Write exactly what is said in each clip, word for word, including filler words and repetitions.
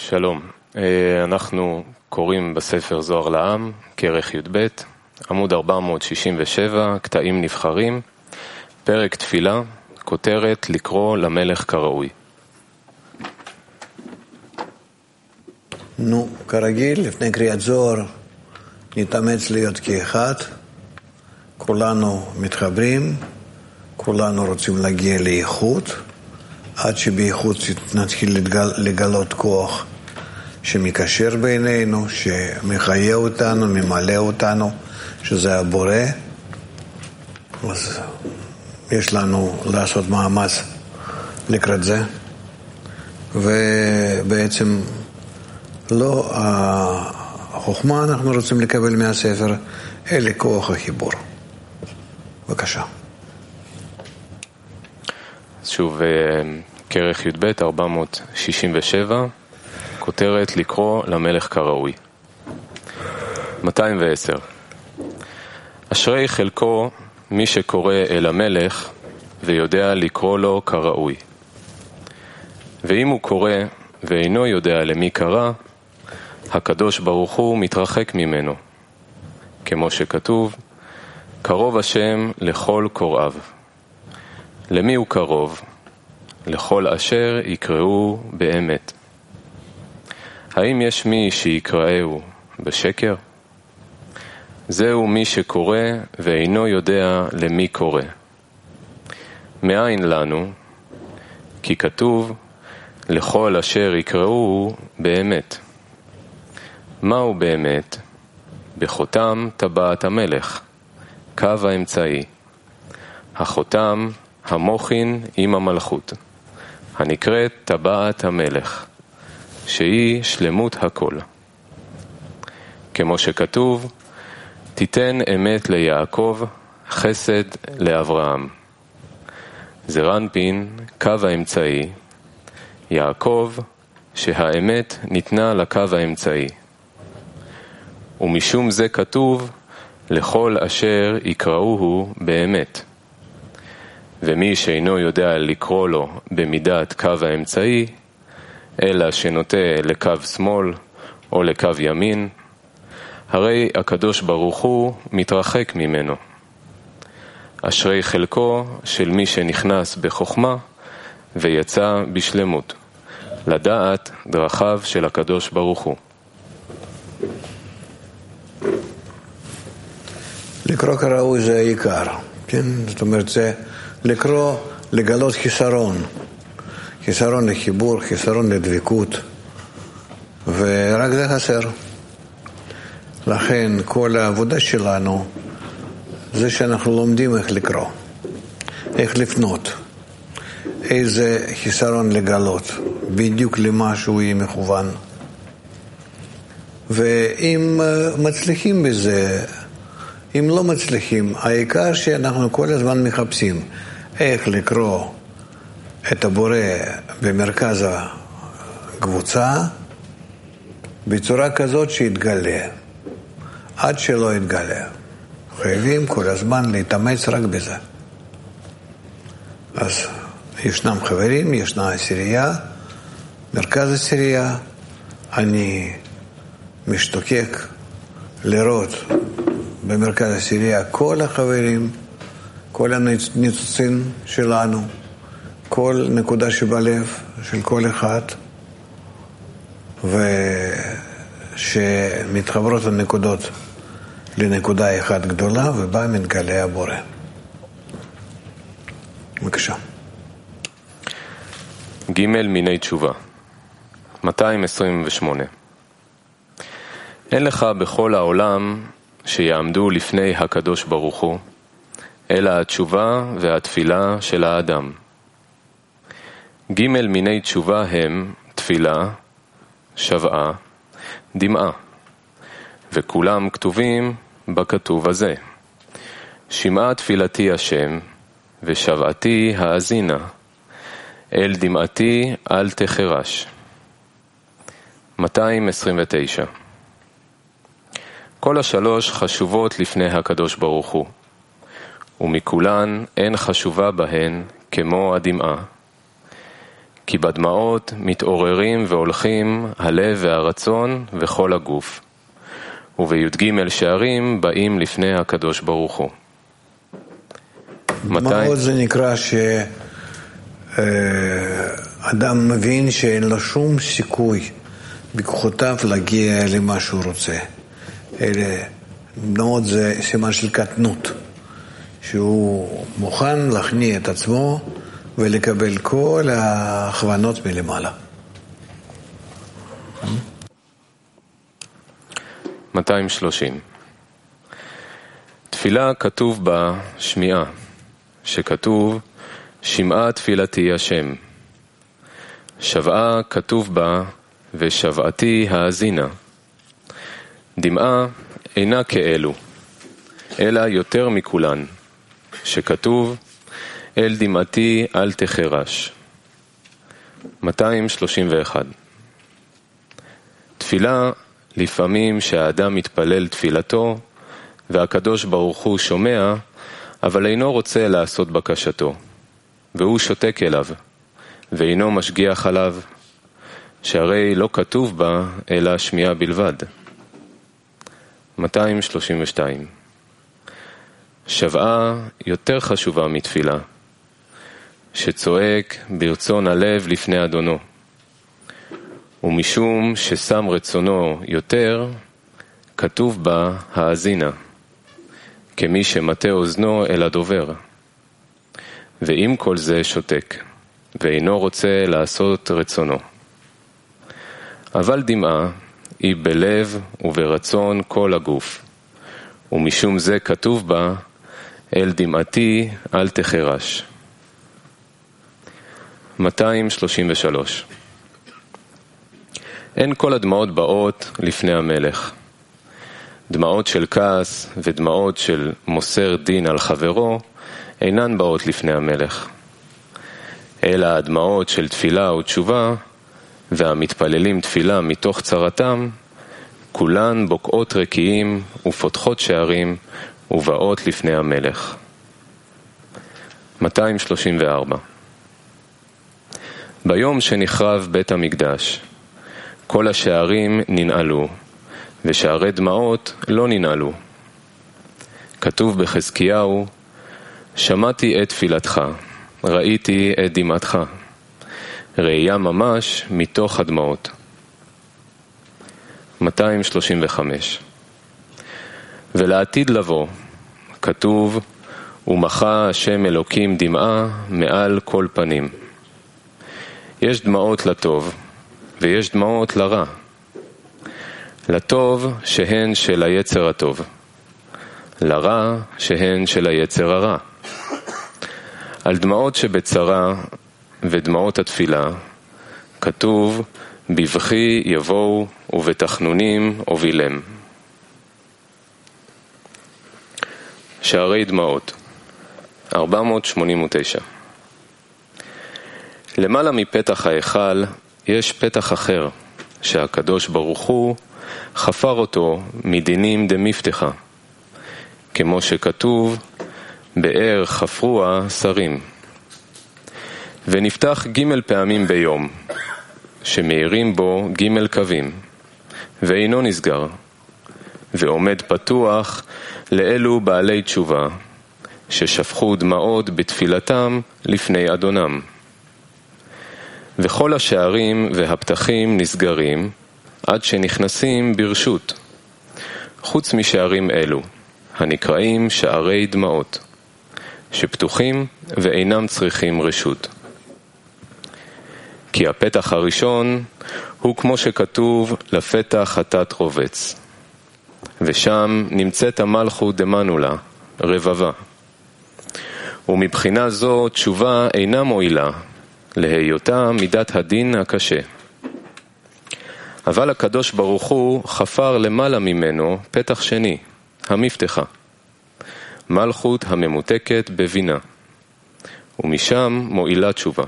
שלום, אנחנו קוראים בספר זוהר לעם, כרך י"ב, עמוד ארבע מאות שישים ושבע, קטעים נבחרים, פרק תפילה, כותרת לקרוא למלך כראוי. נו, כרגיל, לפני קריאת זוהר, נתאמץ להיות כאחד, כולנו מתחברים, כולנו רוצים להגיע לאיכות, עד שבאיכות נתחיל לגל, לגלות כוח שמקשר בינינו, שמחיה אותנו, ממלא אותנו, שזה הבורא. אז יש לנו לעשות מאמץ לקראת זה, ובעצם לא החוכמה אנחנו רוצים לקבל מהספר, אלא כוח החיבור. בבקשה. שוב, כרך י"ב ארבע מאות שישים ושבע, כותרת לקרוא למלך כראוי. מאתיים ועשר. אשרי חלקו מי שקורא אל המלך ויודע לקרוא לו כראוי. ואם הוא קורא ואינו יודע למי קרא, הקדוש ברוך הוא מתרחק ממנו. כמו שכתוב, קרוב השם לכל קוראיו. למי הוא קרוב? לכל אשר יקראו באמת. האם יש מי שיקראהו בשקר? זהו מי שקורא ואינו יודע למי קורא. מאין לנו? כי כתוב, לכל אשר יקראו באמת. מהו באמת? בחותם טבעת המלך, קו האמצעי. החותם המוחין עם המלכות, הנקראת טבעת המלך, שהיא שלמות הכל. כמו שכתוב, תיתן אמת ליעקב, חסד לאברהם. זרנפין, קו האמצעי, יעקב, שהאמת ניתנה לקו האמצעי. ומשום זה כתוב, לכל אשר יקראוהו באמת. ומי שאינו יודע לקרוא לו במידת קו האמצעי, אלא שנוטה לקו שמאל או לקו ימין, הרי הקדוש ברוך הוא מתרחק ממנו. אשרי חלקו של מי שנכנס בחוכמה ויצא בשלמות, לדעת דרכיו של הקדוש ברוך הוא. לקרוא כראוי זה העיקר, כן? זאת אומרת, זה לקרוא, לגלות חיסרון, חיסרון לחיבור, חיסרון לדבקות, ורק זה חסר. לכן כל העבודה שלנו זה שאנחנו לומדים איך לקרוא, איך לפנות, איזה חיסרון לגלות, בדיוק למה שהוא יהיה מכוון. ואם מצליחים בזה, אם לא מצליחים, העיקר שאנחנו כל הזמן מחפשים איך לקרוא את הבורא במרכז הקבוצה בצורה כזאת שיתגלה. עד שלא יתגלה, חייבים כל הזמן להתאמץ רק בזה. אז ישנם חברים, ישנה עשירייה, מרכז עשירייה, אני משתוקק לראות במרכז עשירייה כל החברים, כל הניצוצים שלנו, כל נקודה שבלב של כל אחד, ושמתחברות הנקודות לנקודה אחת גדולה, ובה מתגלה הבורא. בבקשה. ג' מיני תשובה. מאתיים עשרים ושמונה. אין לך בכל העולם שיעמדו לפני הקדוש ברוך הוא, אלא התשובה והתפילה של האדם. ג' מיני תשובה הם תפילה, שבעה, דמעה, וכולם כתובים בכתוב הזה. שמעה תפילתי השם, ושבעתי האזינה, אל דמעתי אל תחרש. מאתיים עשרים ותשע. כל השלוש חשובות לפני הקדוש ברוך הוא, ומכולן אין חשובה בהן כמו הדמעה, כי בדמעות מתעוררים והולכים הלב והרצון וכל הגוף. ובי"ג שערים באים לפני הקדוש ברוך הוא. דמעות זה נקרא שאדם מבין שאין לו שום סיכוי בכוחותיו להגיע למה שהוא רוצה. דמעות זה סימן של קטנות, שהוא מוכן להכניע את עצמו ולקבל כל ההכוונות מלמעלה. מאתיים ושלושים. תפילה כתוב בה שמיעה, שכתוב שמעה תפילתי השם. שבעה כתוב בה ושבעתי האזינה. דמעה אינה כאלו, אלא יותר מכולן, שכתוב אל דמעתי אל תחרש. מאתיים ושלושים ואחת. תפילה, לפעמים שהאדם מתפלל תפילתו והקדוש ברוך הוא שומע, אבל אינו רוצה לעשות בקשתו, והוא שותק אליו, ואינו משגיח עליו, שהרי לא כתוב בה אלא שמיעה בלבד. מאתיים ושלושים ושתיים. שבעה יותר חשובה מתפילה, שצועק ברצון הלב לפני אדונו, ומשום ששם רצונו יותר, כתוב בה האזינה, כמי שמטה אוזנו אל הדובר. ועם כל זה שותק, ואינו רוצה לעשות רצונו. אבל דמעה היא בלב וברצון כל הגוף, ומשום זה כתוב בה אל דמעתי אל תחרש. מאתיים ושלושים ושלוש. אין כל הדמעות באות לפני המלך. דמעות של כעס ודמעות של מוסר דין על חברו אינן באות לפני המלך. אלא הדמעות של תפילה ותשובה והמתפללים תפילה מתוך צרתם, כולן בוקעות רקיעים ופותחות שערים ובאות לפני המלך. מאתיים ושלושים וארבע. ביום שנחרב בית המקדש, כל השערים ננעלו, ושערי דמעות לא ננעלו. כתוב בחזקיהו, שמעתי את תפילתך, ראיתי את דמעתך, ראייה ממש מתוך הדמעות. מאתיים ושלושים וחמש. ולעתיד לבוא, כתוב, ומחה השם אלוקים דמעה מעל כל פנים. יש דמעות לטוב, ויש דמעות לרע. לטוב שהן של היצר הטוב, לרע שהן של היצר הרע. על דמעות שבצרה ודמעות התפילה כתוב בבכי יבואו ובתחנונים הובילם. שערי דמעות ארבע מאות שמונים ותשע. למעלה מפתח ההיכל יש פתח אחר שהקדוש ברוך הוא חפר אותו מדינים דמפתחה, כמו שכתוב באר חפרוה שרים. ונפתח ג' פעמים ביום, שמאירים בו ג' קווים, ואינו נסגר, ועומד פתוח לאלו בעלי תשובה, ששפכו דמעות בתפילתם לפני אדונם. וכל השערים והפתחים נסגרים עד שנכנסים ברשות, חוץ משערים אלו, הנקראים שערי דמעות, שפתוחים ואינם צריכים רשות. כי הפתח הראשון הוא כמו שכתוב לפתח חטאת רובץ, ושם נמצאת המלכות דמנולה, רבבה. ומבחינה זו תשובה אינה מועילה, להיותה מידת הדין הקשה. אבל הקדוש ברוך הוא חפר למעלה ממנו פתח שני, המפתחה, מלכות הממותקת בבינה, ומשם מועילה תשובה.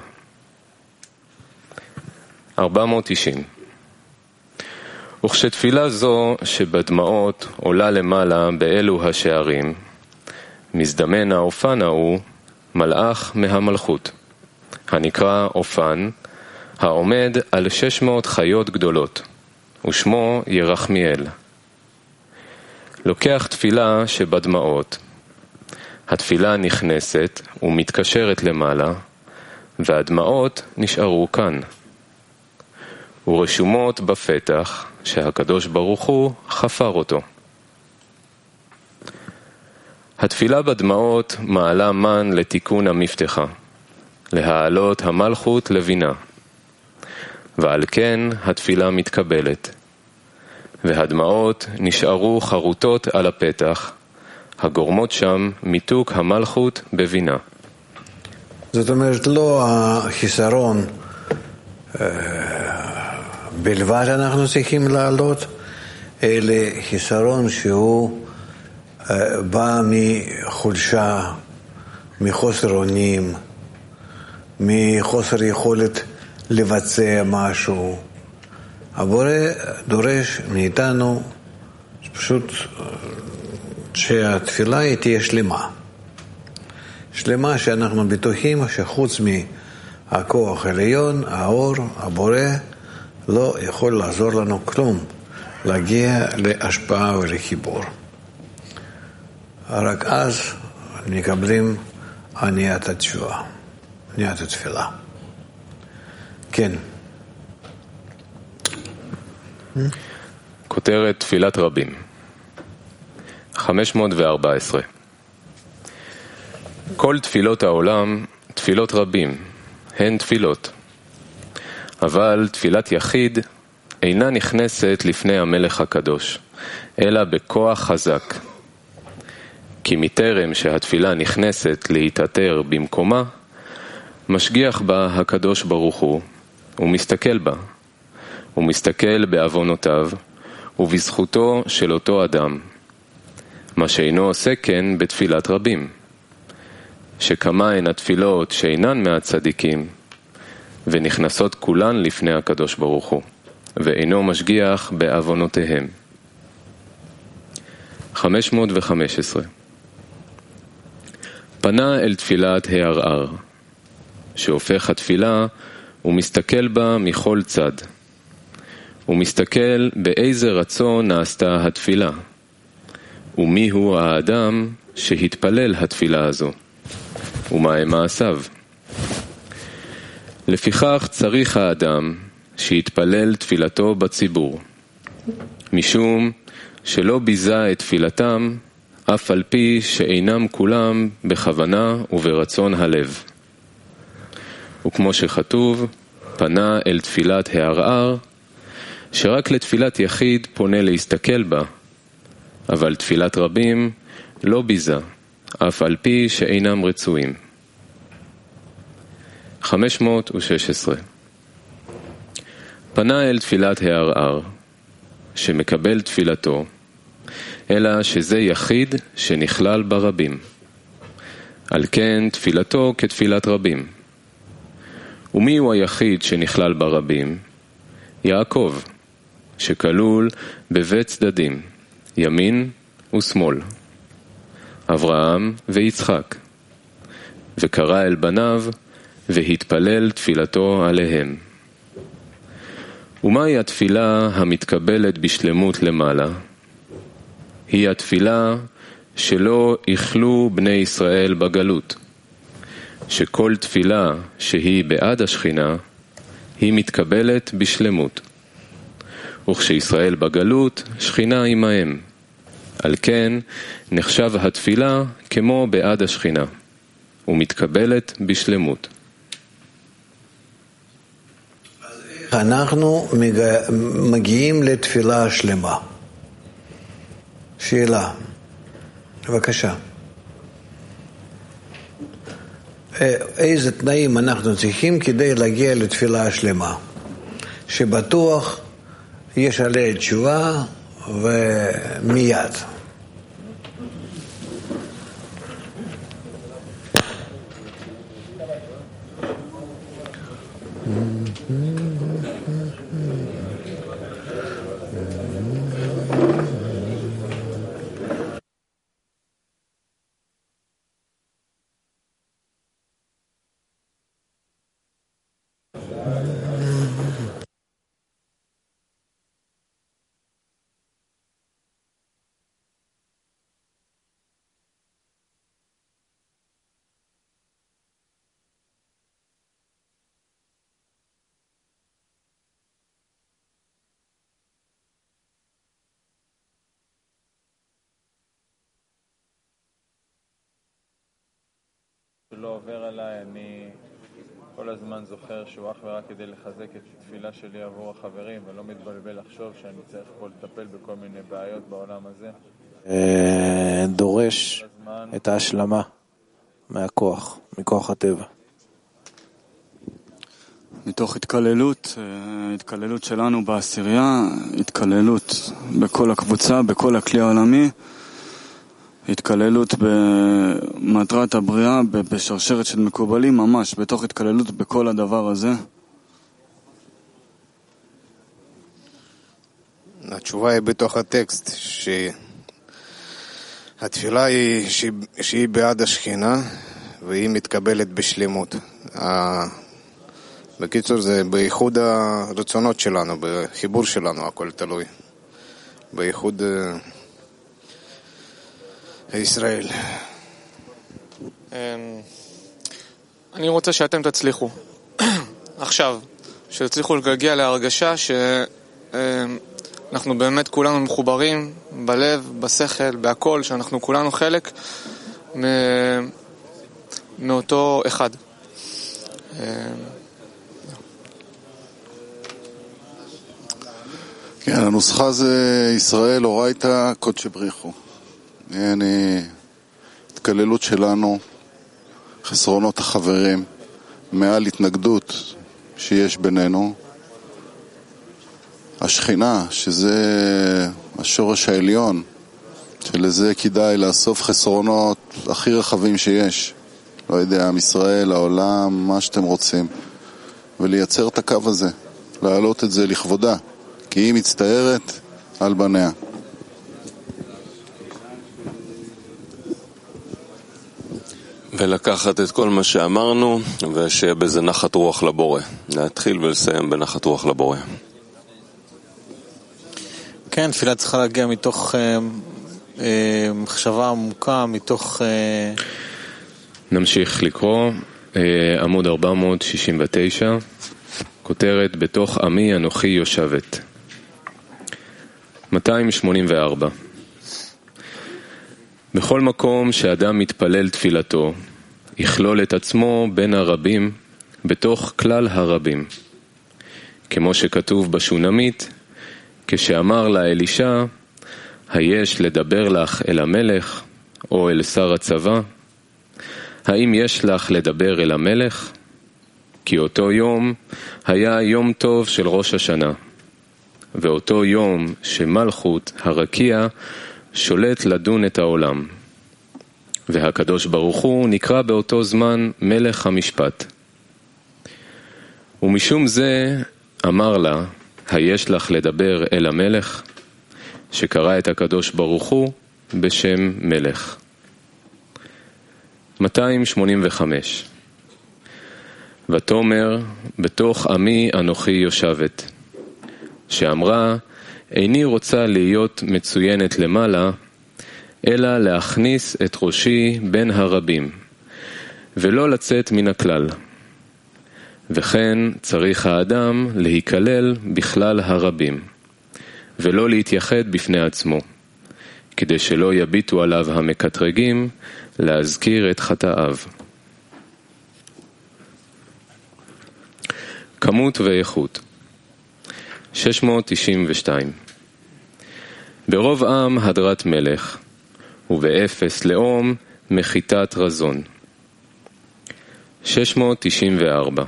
ארבע מאות תשעים. וכשתפילה זו שבדמעות עולה למעלה באלו השערים, מזדמן האופן ההוא מלאך מהמלכות, הנקרא אופן, העומד על שש מאות חיות גדולות, ושמו ירחמיאל. לוקח תפילה שבדמעות. התפילה נכנסת ומתקשרת למעלה, והדמעות נשארו כאן. ורשומות בפתח שהקדוש ברוך הוא חפר אותו. התפילה בדמעות מעלה מן לתיקון המפתחה, להעלות המלכות לבינה. ועל כן התפילה מתקבלת. והדמעות נשארו חרוטות על הפתח, הגורמות שם מיתוק המלכות בבינה. זאת אומרת, לא החיסרון בלבד אנחנו צריכים לעלות, אלא חיסרון שהוא בא מחולשה, מחוסר אונים, מחוסר יכולת לבצע משהו. הבורא דורש מאיתנו פשוט שהתפילה היא תהיה שלמה. שלמה שאנחנו בטוחים שחוץ מהכוח העליון, האור, הבורא, לא יכול לעזור לנו כלום, להגיע להשפעה ולחיבור. רק אז מקבלים עניית התשובה, עניית התפילה. כן. כותרת תפילת רבים. חמש מאות וארבע עשרה. כל תפילות העולם, תפילות רבים, הן תפילות. אבל תפילת יחיד אינה נכנסת לפני המלך הקדוש, אלא בכוח חזק. כי מטרם שהתפילה נכנסת להתעטר במקומה, משגיח בה הקדוש ברוך הוא, ומסתכל בה, ומסתכל בעוונותיו, ובזכותו של אותו אדם, מה שאינו עושה כן בתפילת רבים. שכמה הן התפילות שאינן מהצדיקים, ונכנסות כולן לפני הקדוש ברוך הוא, ואינו משגיח בעוונותיהם. חמש מאות וחמש עשרה. פנה אל תפילת הערער, שהופך התפילה ומסתכל בה מכל צד. הוא מסתכל באיזה רצון נעשתה התפילה, ומיהו האדם שהתפלל התפילה הזו, ומה הם מעשיו. לפיכך צריך האדם שיתפלל תפילתו בציבור, משום שלא ביזה את תפילתם, אף על פי שאינם כולם בכוונה וברצון הלב. וכמו שכתוב, פנה אל תפילת הערער, שרק לתפילת יחיד פונה להסתכל בה, אבל תפילת רבים לא ביזה, אף על פי שאינם רצויים. חמש מאות ושש עשרה. פנה אל תפילת הערער, שמקבל תפילתו, אלא שזה יחיד שנכלל ברבים. על כן תפילתו כתפילת רבים. ומי הוא היחיד שנכלל ברבים? יעקב, שכלול בבית צדדים, ימין ושמאל. אברהם ויצחק. וקרא אל בניו והתפלל תפילתו עליהם. ומהי התפילה המתקבלת בשלמות למעלה? היא התפילה שלא יכלו בני ישראל בגלות, שכל תפילה שהיא בעד השכינה היא מתקבלת בשלמות. וכשישראל בגלות, שכינה עמהם. על כן נחשב התפילה כמו בעד השכינה, ומתקבלת בשלמות. אנחנו מגיעים לתפילה שלמה. שאלה, בבקשה. איזה תנאים אנחנו צריכים כדי להגיע לתפילה שלמה? שבטוח יש עליה תשובה ומיד. לא עובר עליי, אני כל הזמן זוכר שהוא אך ורק כדי לחזק את התפילה שלי עבור החברים, ולא מתבלבל לחשוב שאני צריך פה לטפל בכל מיני בעיות בעולם הזה. דורש את ההשלמה מהכוח, מכוח הטבע. מתוך התקללות, התקללות שלנו בעשירייה, התקללות בכל הקבוצה, בכל הכלי העולמי, התקללות במטרת הבריאה, בשרשרת של מקובלים, ממש בתוך התקללות בכל הדבר הזה. התשובה היא בתוך הטקסט, שהתפילה היא שהיא בעד השכינה והיא מתקבלת בשלמות. בקיצור, זה בייחוד הרצונות שלנו, בחיבור שלנו, הכל תלוי. בייחוד ישראל. אני רוצה שאתם תצליחו. עכשיו, שתצליחו להגיע להרגשה שאנחנו באמת כולנו מחוברים בלב, בשכל, בהכל, שאנחנו כולנו חלק מאותו אחד. כן, הנוסחה זה ישראל אורייתא קודשא בריחו. אני, התקללות שלנו, חסרונות החברים, מעל התנגדות שיש בינינו, השכינה, שזה השורש העליון, שלזה כדאי לאסוף חסרונות הכי רחבים שיש, לא יודע, עם ישראל, העולם, מה שאתם רוצים, ולייצר את הקו הזה, להעלות את זה לכבודה, כי היא מצטערת על בניה. ולקחת את כל מה שאמרנו ושיהיה בזה נחת רוח לבורא. להתחיל ולסיים בנחת רוח לבורא. כן, תפילה צריכה להגיע מתוך אה, אה, מחשבה עמוקה, מתוך... אה... נמשיך לקרוא, אה, עמוד ארבע מאות שישים ותשע, כותרת בתוך עמי אנוכי יושבת. מאתיים שמונים וארבע. בכל מקום שאדם מתפלל תפילתו, יכלול את עצמו בין הרבים, בתוך כלל הרבים. כמו שכתוב בשונמית, כשאמר לה אלישע, היש לדבר לך אל המלך, או אל שר הצבא? האם יש לך לדבר אל המלך? כי אותו יום היה יום טוב של ראש השנה, ואותו יום שמלכות הרקיע שולט לדון את העולם. והקדוש ברוך הוא נקרא באותו זמן מלך המשפט. ומשום זה אמר לה, היש לך לדבר אל המלך, שקרא את הקדוש ברוך הוא בשם מלך. מאתיים שמונים וחמש. ותאמר בתוך עמי אנוכי יושבת, שאמרה, איני רוצה להיות מצוינת למעלה, אלא להכניס את ראשי בין הרבים, ולא לצאת מן הכלל. וכן צריך האדם להיכלל בכלל הרבים, ולא להתייחד בפני עצמו, כדי שלא יביטו עליו המקטרגים להזכיר את חטאיו. כמות ואיכות שש מאות תשעים ושתיים. ברוב עם הדרת מלך, ובאפס לאום מחיתת רזון. שש מאות תשעים וארבע.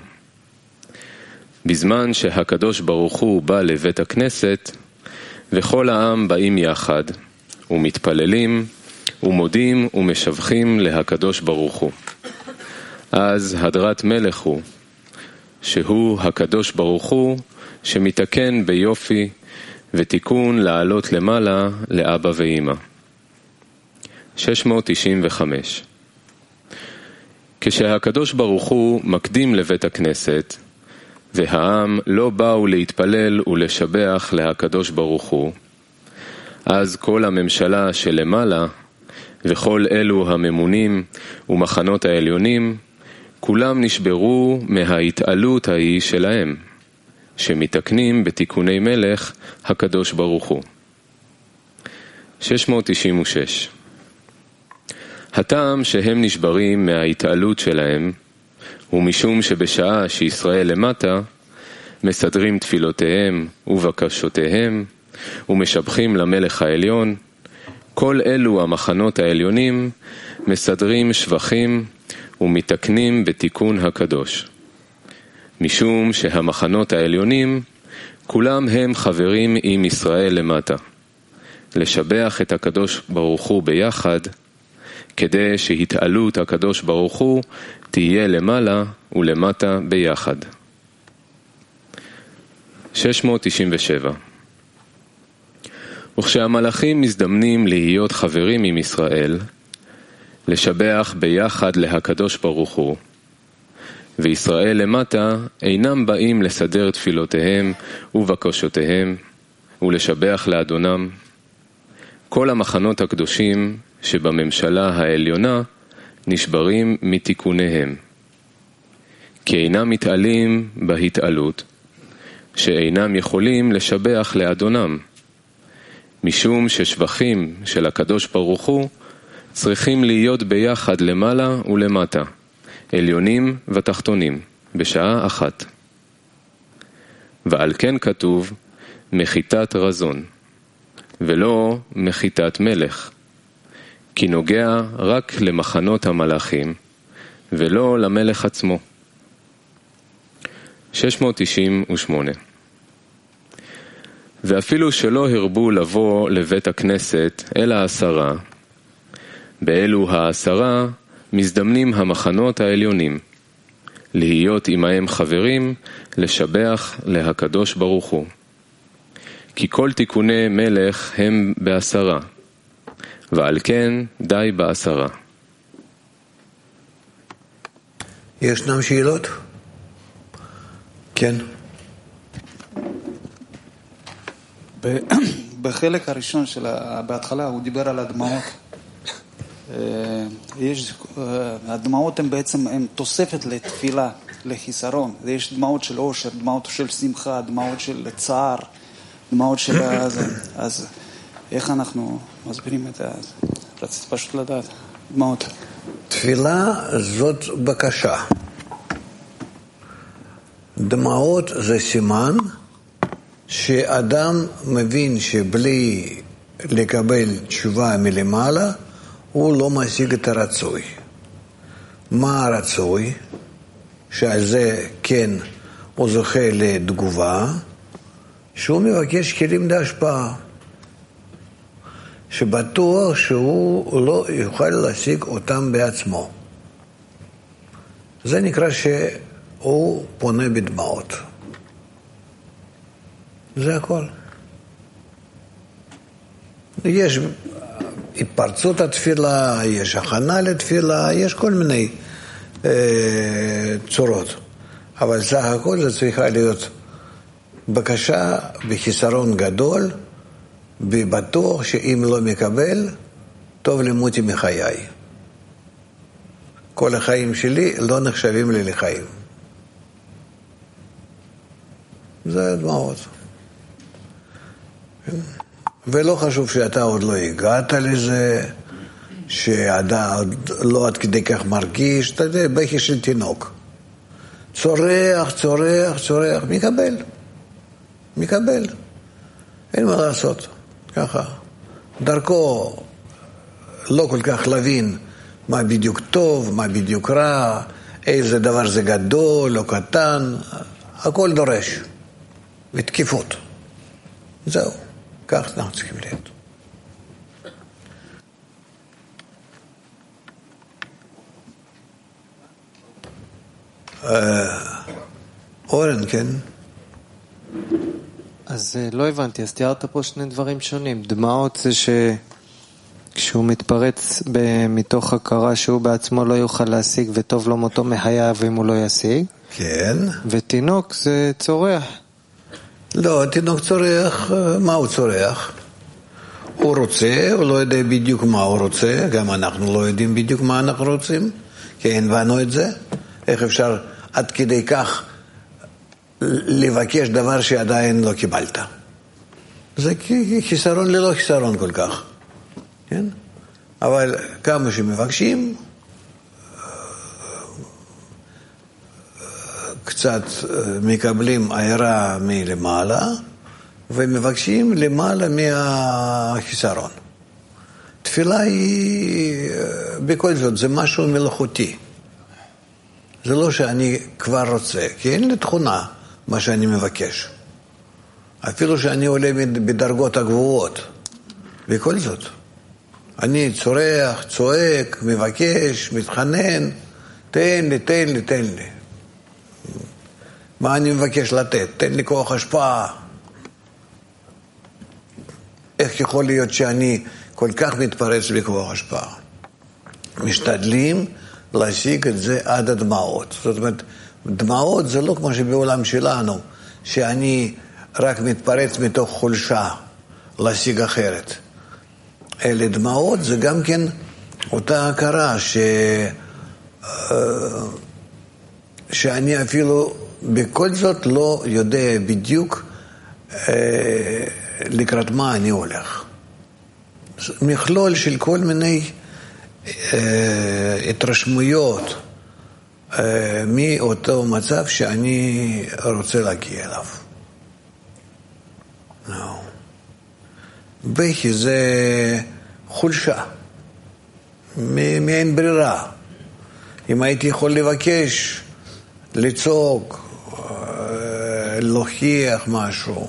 בזמן שהקדוש ברוך הוא בא לבית הכנסת, וכל העם באים יחד, ומתפללים, ומודים ומשבחים להקדוש ברוך הוא. אז הדרת מלך הוא, שהוא הקדוש ברוך הוא, שמתקן ביופי ותיקון לעלות למעלה לאבא ואמא. שש מאות תשעים וחמש. כשהקדוש ברוך הוא מקדים לבית הכנסת, והעם לא באו להתפלל ולשבח להקדוש ברוך הוא, אז כל הממשלה שלמעלה, וכל אלו הממונים ומחנות העליונים, כולם נשברו מההתעלות ההיא שלהם, שמתקנים בתיקוני מלך הקדוש ברוך הוא. שש מאות תשעים ושש. הטעם שהם נשברים מההתעלות שלהם הוא משום שבשעה שישראל למטה מסדרים תפילותיהם ובקשותיהם ומשבחים למלך העליון, כל אלו המחנות העליונים מסדרים שבחים ומתקנים בתיקון הקדוש. משום שהמחנות העליונים כולם הם חברים עם ישראל למטה, לשבח את הקדוש ברוך הוא ביחד, כדי שהתעלות הקדוש ברוך הוא תהיה למעלה ולמטה ביחד. שש מאות תשעים ושבע. וכשהמלאכים מזדמנים להיות חברים עם ישראל, לשבח ביחד להקדוש ברוך הוא, וישראל למטה אינם באים לסדר תפילותיהם ובקשותיהם ולשבח לאדונם, כל המחנות הקדושים שבממשלה העליונה נשברים מתיקוניהם, כי אינם מתעלים בהתעלות, שאינם יכולים לשבח לאדונם, משום ששבחים של הקדוש ברוך הוא צריכים להיות ביחד למעלה ולמטה, עליונים ותחתונים, בשעה אחת. ועל כן כתוב מחיתת רזון, ולא מחיתת מלך, כי נוגע רק למחנות המלאכים, ולא למלך עצמו. שש מאות תשעים ושמונה. ואפילו שלא הרבו לבוא לבית הכנסת אלא עשרה, באלו העשרה מזדמנים המחנות העליונים, להיות עמהם חברים, לשבח להקדוש ברוך הוא. כי כל תיקוני מלך הם בעשרה, ועל כן די בעשרה. ישנם שאלות? כן. בחלק הראשון של בהתחלה הוא דיבר על הדמעות. יש, הדמעות הן בעצם הן תוספת לתפילה, לחיסרון. יש דמעות של אושר, דמעות של שמחה, דמעות של צער, דמעות של... אז איך אנחנו מסבירים את זה? רציתי פשוט לדעת. דמעות. תפילה זאת בקשה. דמעות זה סימן שאדם מבין שבלי לקבל תשובה מלמעלה הוא לא משיג את הרצוי. מה הרצוי? שעל זה כן הוא זוכה לתגובה, שהוא מבקש כלים להשפעה, שבטוח שהוא לא יוכל להשיג אותם בעצמו. זה נקרא שהוא פונה בדמעות. זה הכל. יש התפרצות התפילה, יש הכנה לתפילה, יש כל מיני אה, צורות. אבל סך הכל זה צריכה להיות בקשה בחיסרון גדול, בבטוח שאם לא מקבל, טוב למותי מחיי. כל החיים שלי לא נחשבים לי לחיים. זה דמעות. ולא חשוב שאתה עוד לא הגעת לזה, שאתה עוד לא עד כדי כך מרגיש, אתה יודע, בכי של תינוק. צורח, צורח, צורח, מקבל. מקבל. אין מה לעשות. ככה. דרכו לא כל כך להבין מה בדיוק טוב, מה בדיוק רע, איזה דבר זה גדול או קטן, הכל דורש. ותקיפות. זהו. כך אנחנו צריכים להיות. אורן, כן? אז לא הבנתי, אז תיארת פה שני דברים שונים. דמעות זה שכשהוא מתפרץ מתוך הכרה שהוא בעצמו לא יוכל להשיג וטוב לו מותו מחייו אם הוא לא ישיג. כן. ותינוק זה צורח. לא, תינוק צורח, מה הוא צורח? הוא רוצה, הוא לא יודע בדיוק מה הוא רוצה, גם אנחנו לא יודעים בדיוק מה אנחנו רוצים, כי אין בנו את זה. איך אפשר עד כדי כך לבקש דבר שעדיין לא קיבלת? זה חיסרון ללא חיסרון כל כך. כן? אבל כמה שמבקשים, קצת מקבלים הערה מלמעלה, ומבקשים למעלה מהחיסרון. תפילה היא, בכל זאת, זה משהו מלאכותי. זה לא שאני כבר רוצה, כי אין לי תכונה מה שאני מבקש. אפילו שאני עולה בדרגות הגבוהות. בכל זאת. אני צורח, צועק, מבקש, מתחנן, תן לי, תן לי, תן לי. מה אני מבקש לתת? תן לי כוח השפעה. איך יכול להיות שאני כל כך מתפרץ בכוח השפעה? משתדלים להשיג את זה עד הדמעות. זאת אומרת, דמעות זה לא כמו שבעולם שלנו, שאני רק מתפרץ מתוך חולשה להשיג אחרת. אלה דמעות זה גם כן אותה הכרה ש... שאני אפילו בכל זאת לא יודע בדיוק לקראת מה אני הולך. מכלול של כל מיני התרשמויות מאותו מצב שאני רוצה להגיע אליו. No. בכי זה חולשה, מאין ברירה. אם הייתי יכול לבקש, לצעוק, להוכיח משהו,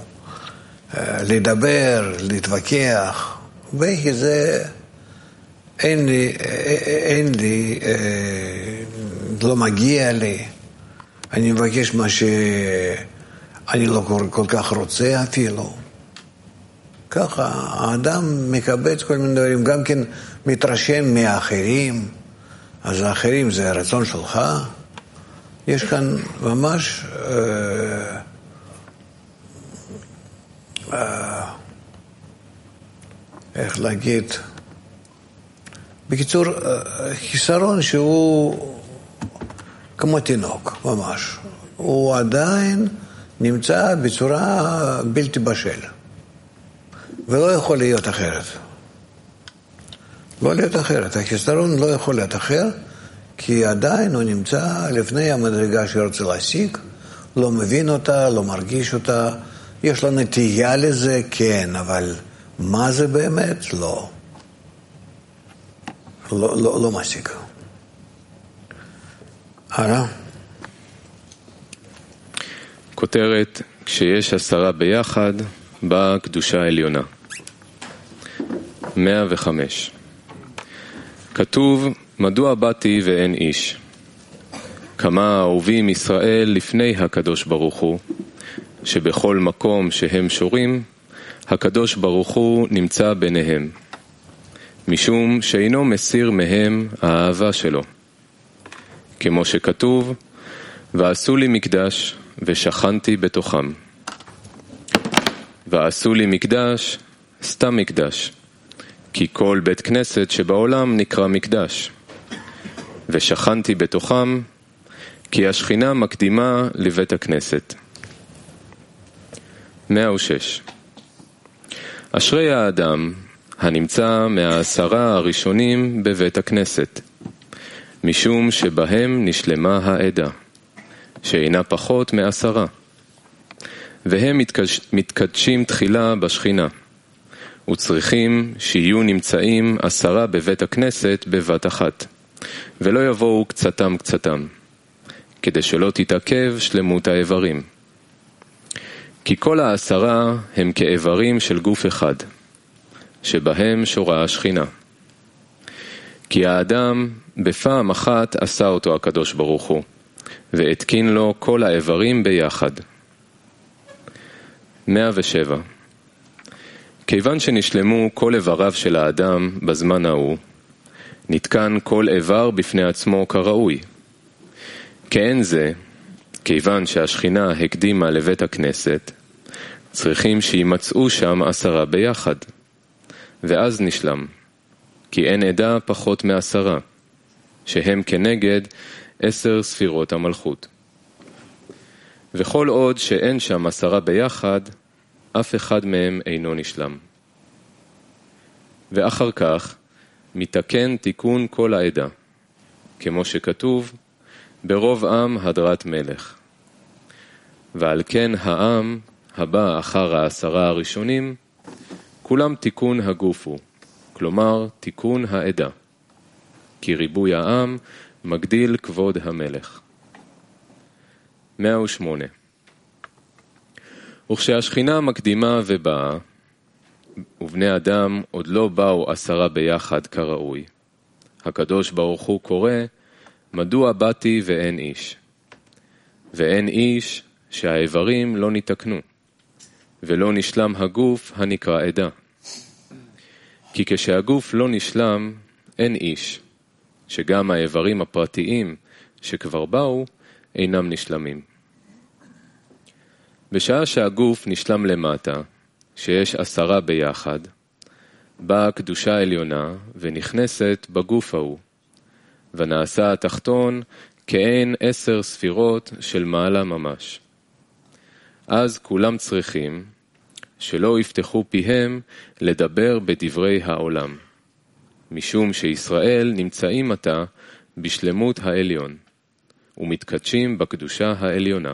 לדבר, להתווכח, בכי זה אין לי, אין לי, לא מגיע לי. אני מבקש מה שאני לא כל כך רוצה אפילו. ככה האדם מקבץ כל מיני דברים, גם כן מתרשם מהאחרים, אז האחרים זה הרצון שלך. יש כאן ממש אה, אה, איך להגיד, בקיצור, חיסרון שהוא כמו תינוק ממש, הוא עדיין נמצא בצורה בלתי בשל. ולא יכול להיות אחרת. לא להיות אחרת. החיסרון לא יכול להיות אחר, כי עדיין הוא נמצא לפני המדרגה שרוצה להשיג, לא מבין אותה, לא מרגיש אותה. יש לו נטייה לזה, כן, אבל מה זה באמת? לא. לא, לא, לא משיג. הלאה. כותרת, כשיש עשרה ביחד, באה קדושה עליונה. מאה וחמש. כתוב, מדוע באתי ואין איש? כמה אהובים ישראל לפני הקדוש ברוך הוא, שבכל מקום שהם שורים, הקדוש ברוך הוא נמצא ביניהם, משום שאינו מסיר מהם האהבה שלו. כמו שכתוב, ועשו לי מקדש ושכנתי בתוכם. ועשו לי מקדש, סתם מקדש, כי כל בית כנסת שבעולם נקרא מקדש. ושכנתי בתוכם, כי השכינה מקדימה לבית הכנסת. מאה ושש. אשרי האדם הנמצא מהעשרה הראשונים בבית הכנסת, משום שבהם נשלמה העדה, שאינה פחות מעשרה. והם מתקדשים תחילה בשכינה, וצריכים שיהיו נמצאים עשרה בבית הכנסת בבת אחת, ולא יבואו קצתם קצתם, כדי שלא תתעכב שלמות האיברים. כי כל העשרה הם כאיברים של גוף אחד, שבהם שורה השכינה. כי האדם בפעם אחת עשה אותו הקדוש ברוך הוא, והתקין לו כל האיברים ביחד. מאה ושבע. כיוון שנשלמו כל איבריו של האדם בזמן ההוא, נתקן כל איבר בפני עצמו כראוי. כאין זה, כיוון שהשכינה הקדימה לבית הכנסת, צריכים שימצאו שם עשרה ביחד, ואז נשלם, כי אין עדה פחות מעשרה, שהם כנגד עשר ספירות המלכות. וכל עוד שאין שם עשרה ביחד, אף אחד מהם אינו נשלם. ואחר כך, מתקן תיקון כל העדה, כמו שכתוב, ברוב עם הדרת מלך. ועל כן העם הבא אחר העשרה הראשונים, כולם תיקון הגוף הוא, כלומר תיקון העדה, כי ריבוי העם מגדיל כבוד המלך. מאה ושמונה. וכשהשכינה מקדימה ובאה, ובני אדם עוד לא באו עשרה ביחד כראוי, הקדוש ברוך הוא קורא, מדוע באתי ואין איש? ואין איש שהאיברים לא נתקנו, ולא נשלם הגוף הנקרא עדה. כי כשהגוף לא נשלם, אין איש, שגם האיברים הפרטיים שכבר באו, אינם נשלמים. בשעה שהגוף נשלם למטה, שיש עשרה ביחד, באה קדושה עליונה ונכנסת בגוף ההוא, ונעשה התחתון כאין עשר ספירות של מעלה ממש. אז כולם צריכים שלא יפתחו פיהם לדבר בדברי העולם, משום שישראל נמצאים עתה בשלמות העליון, ומתקדשים בקדושה העליונה.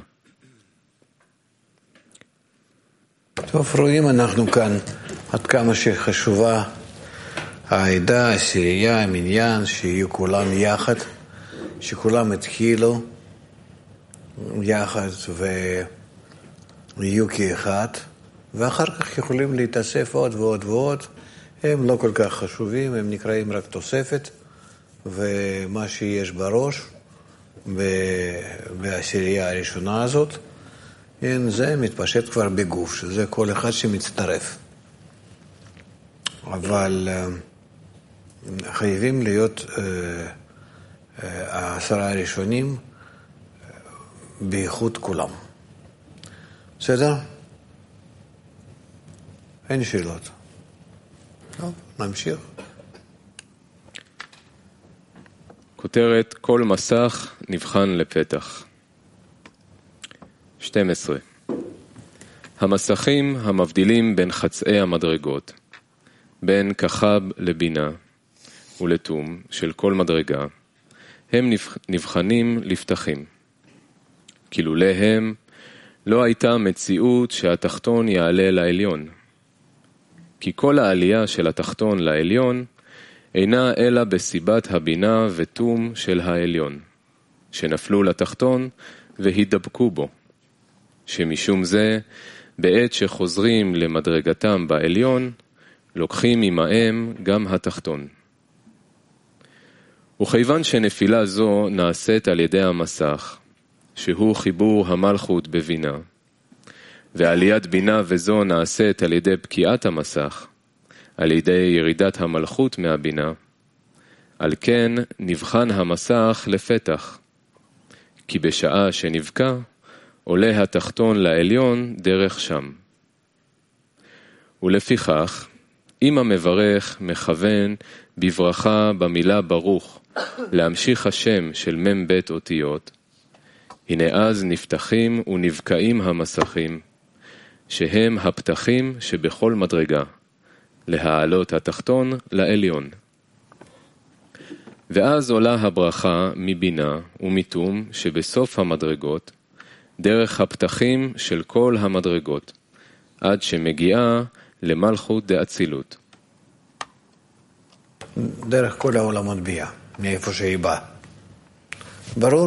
טוב, רואים אנחנו כאן עד כמה שחשובה העדה, העשירייה, המניין, שיהיו כולם יחד, שכולם התחילו יחד ויהיו כאחד, ואחר כך יכולים להתאסף עוד ועוד ועוד. הם לא כל כך חשובים, הם נקראים רק תוספת, ומה שיש בראש בעשירייה הראשונה הזאת, זה מתפשט כבר בגוף, שזה כל אחד שמצטרף. אבל חייבים להיות העשרה הראשונים באיכות כולם. בסדר? אין שאלות. טוב, נמשיך. כותרת, כל מסך נבחן לפתח. שתים עשרה. המסכים המבדילים בין חצאי המדרגות, בין כחב לבינה ולתום של כל מדרגה, הם נבחנים לפתחים. כלולא הם, לא הייתה מציאות שהתחתון יעלה לעליון. כי כל העלייה של התחתון לעליון אינה אלא בסיבת הבינה ותום של העליון, שנפלו לתחתון והידבקו בו. שמשום זה, בעת שחוזרים למדרגתם בעליון, לוקחים עמהם גם התחתון. וכיוון שנפילה זו נעשית על ידי המסך, שהוא חיבור המלכות בבינה, ועליית בינה וזו נעשית על ידי פקיעת המסך, על ידי ירידת המלכות מהבינה, על כן נבחן המסך לפתח, כי בשעה שנבקע, עולה התחתון לעליון דרך שם. ולפיכך, אם המברך מכוון בברכה במילה ברוך להמשיך השם של מם בית אותיות, הנה אז נפתחים ונבקעים המסכים, שהם הפתחים שבכל מדרגה, להעלות התחתון לעליון. ואז עולה הברכה מבינה ומתום שבסוף המדרגות, דרך הפתחים של כל המדרגות, עד שמגיעה למלכות דאצילות. דרך כל העולמות ביה, מאיפה שהיא באה. ברור?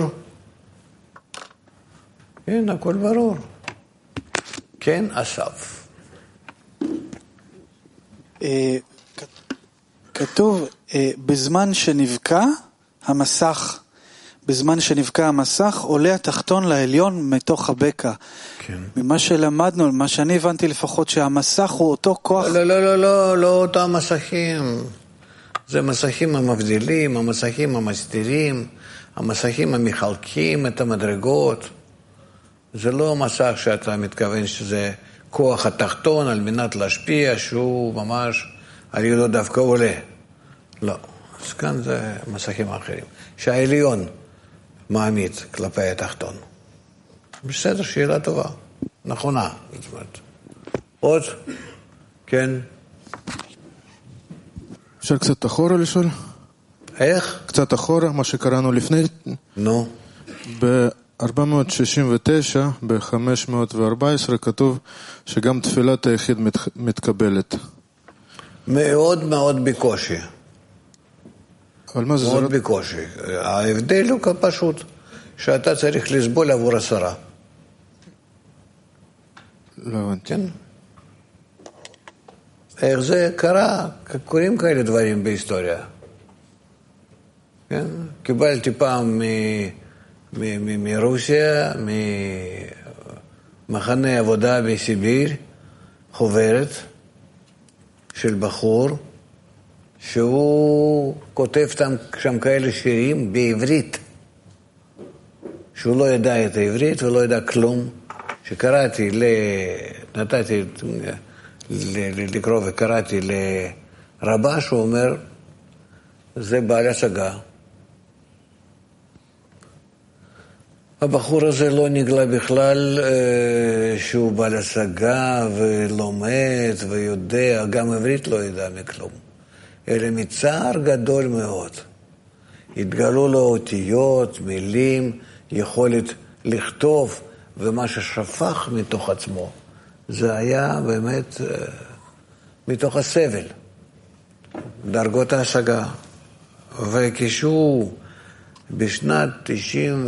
כן, הכל ברור. כן, אסף. כתוב, בזמן שנבקע המסך, בזמן שנבקע המסך, עולה התחתון לעליון מתוך הבקע. כן. ממה שלמדנו, מה שאני הבנתי לפחות, שהמסך הוא אותו כוח. לא, לא, לא, לא, לא אותם מסכים. זה מסכים המבדילים, המסכים המסתירים, המסכים המחלקים את המדרגות. זה לא מסך שאתה מתכוון שזה כוח התחתון על מנת להשפיע, שהוא ממש על ידו דווקא עולה. לא. אז כאן זה מסכים אחרים. שהעליון מעמיד כלפי התחתון. בסדר, שאלה טובה. נכונה. זאת אומרת. עוד? כן. אפשר קצת אחורה לשאול? איך? קצת אחורה, מה שקראנו לפני. נו. ב-ארבע מאות שישים ותשע, ב-חמש מאות וארבע עשרה, כתוב שגם תפילת היחיד מתקבלת. מאוד מאוד בקושי. אבל מה זה? מאוד בקושי. ההבדל הוא פשוט, שאתה צריך לסבול עבור עשרה. לא הבנתי. כן. איך זה קרה? קוראים כאלה דברים בהיסטוריה. כן? קיבלתי פעם מרוסיה, ממחנה עבודה בסיביר, חוברת של בחור, שהוא כותב שם כאלה שירים בעברית, שהוא לא ידע את העברית ולא ידע כלום. שקראתי, נתתי לקרוא וקראתי לרבש, הוא אומר, זה בעל השגה. הבחור הזה לא נגלה בכלל שהוא בעל השגה ולומד ויודע, גם עברית לא ידע מכלום. אלא מצער גדול מאוד. התגלו לו אותיות, מילים, יכולת לכתוב, ומה ששפך מתוך עצמו, זה היה באמת מתוך הסבל, דרגות ההשגה. וכשהוא בשנת תשעים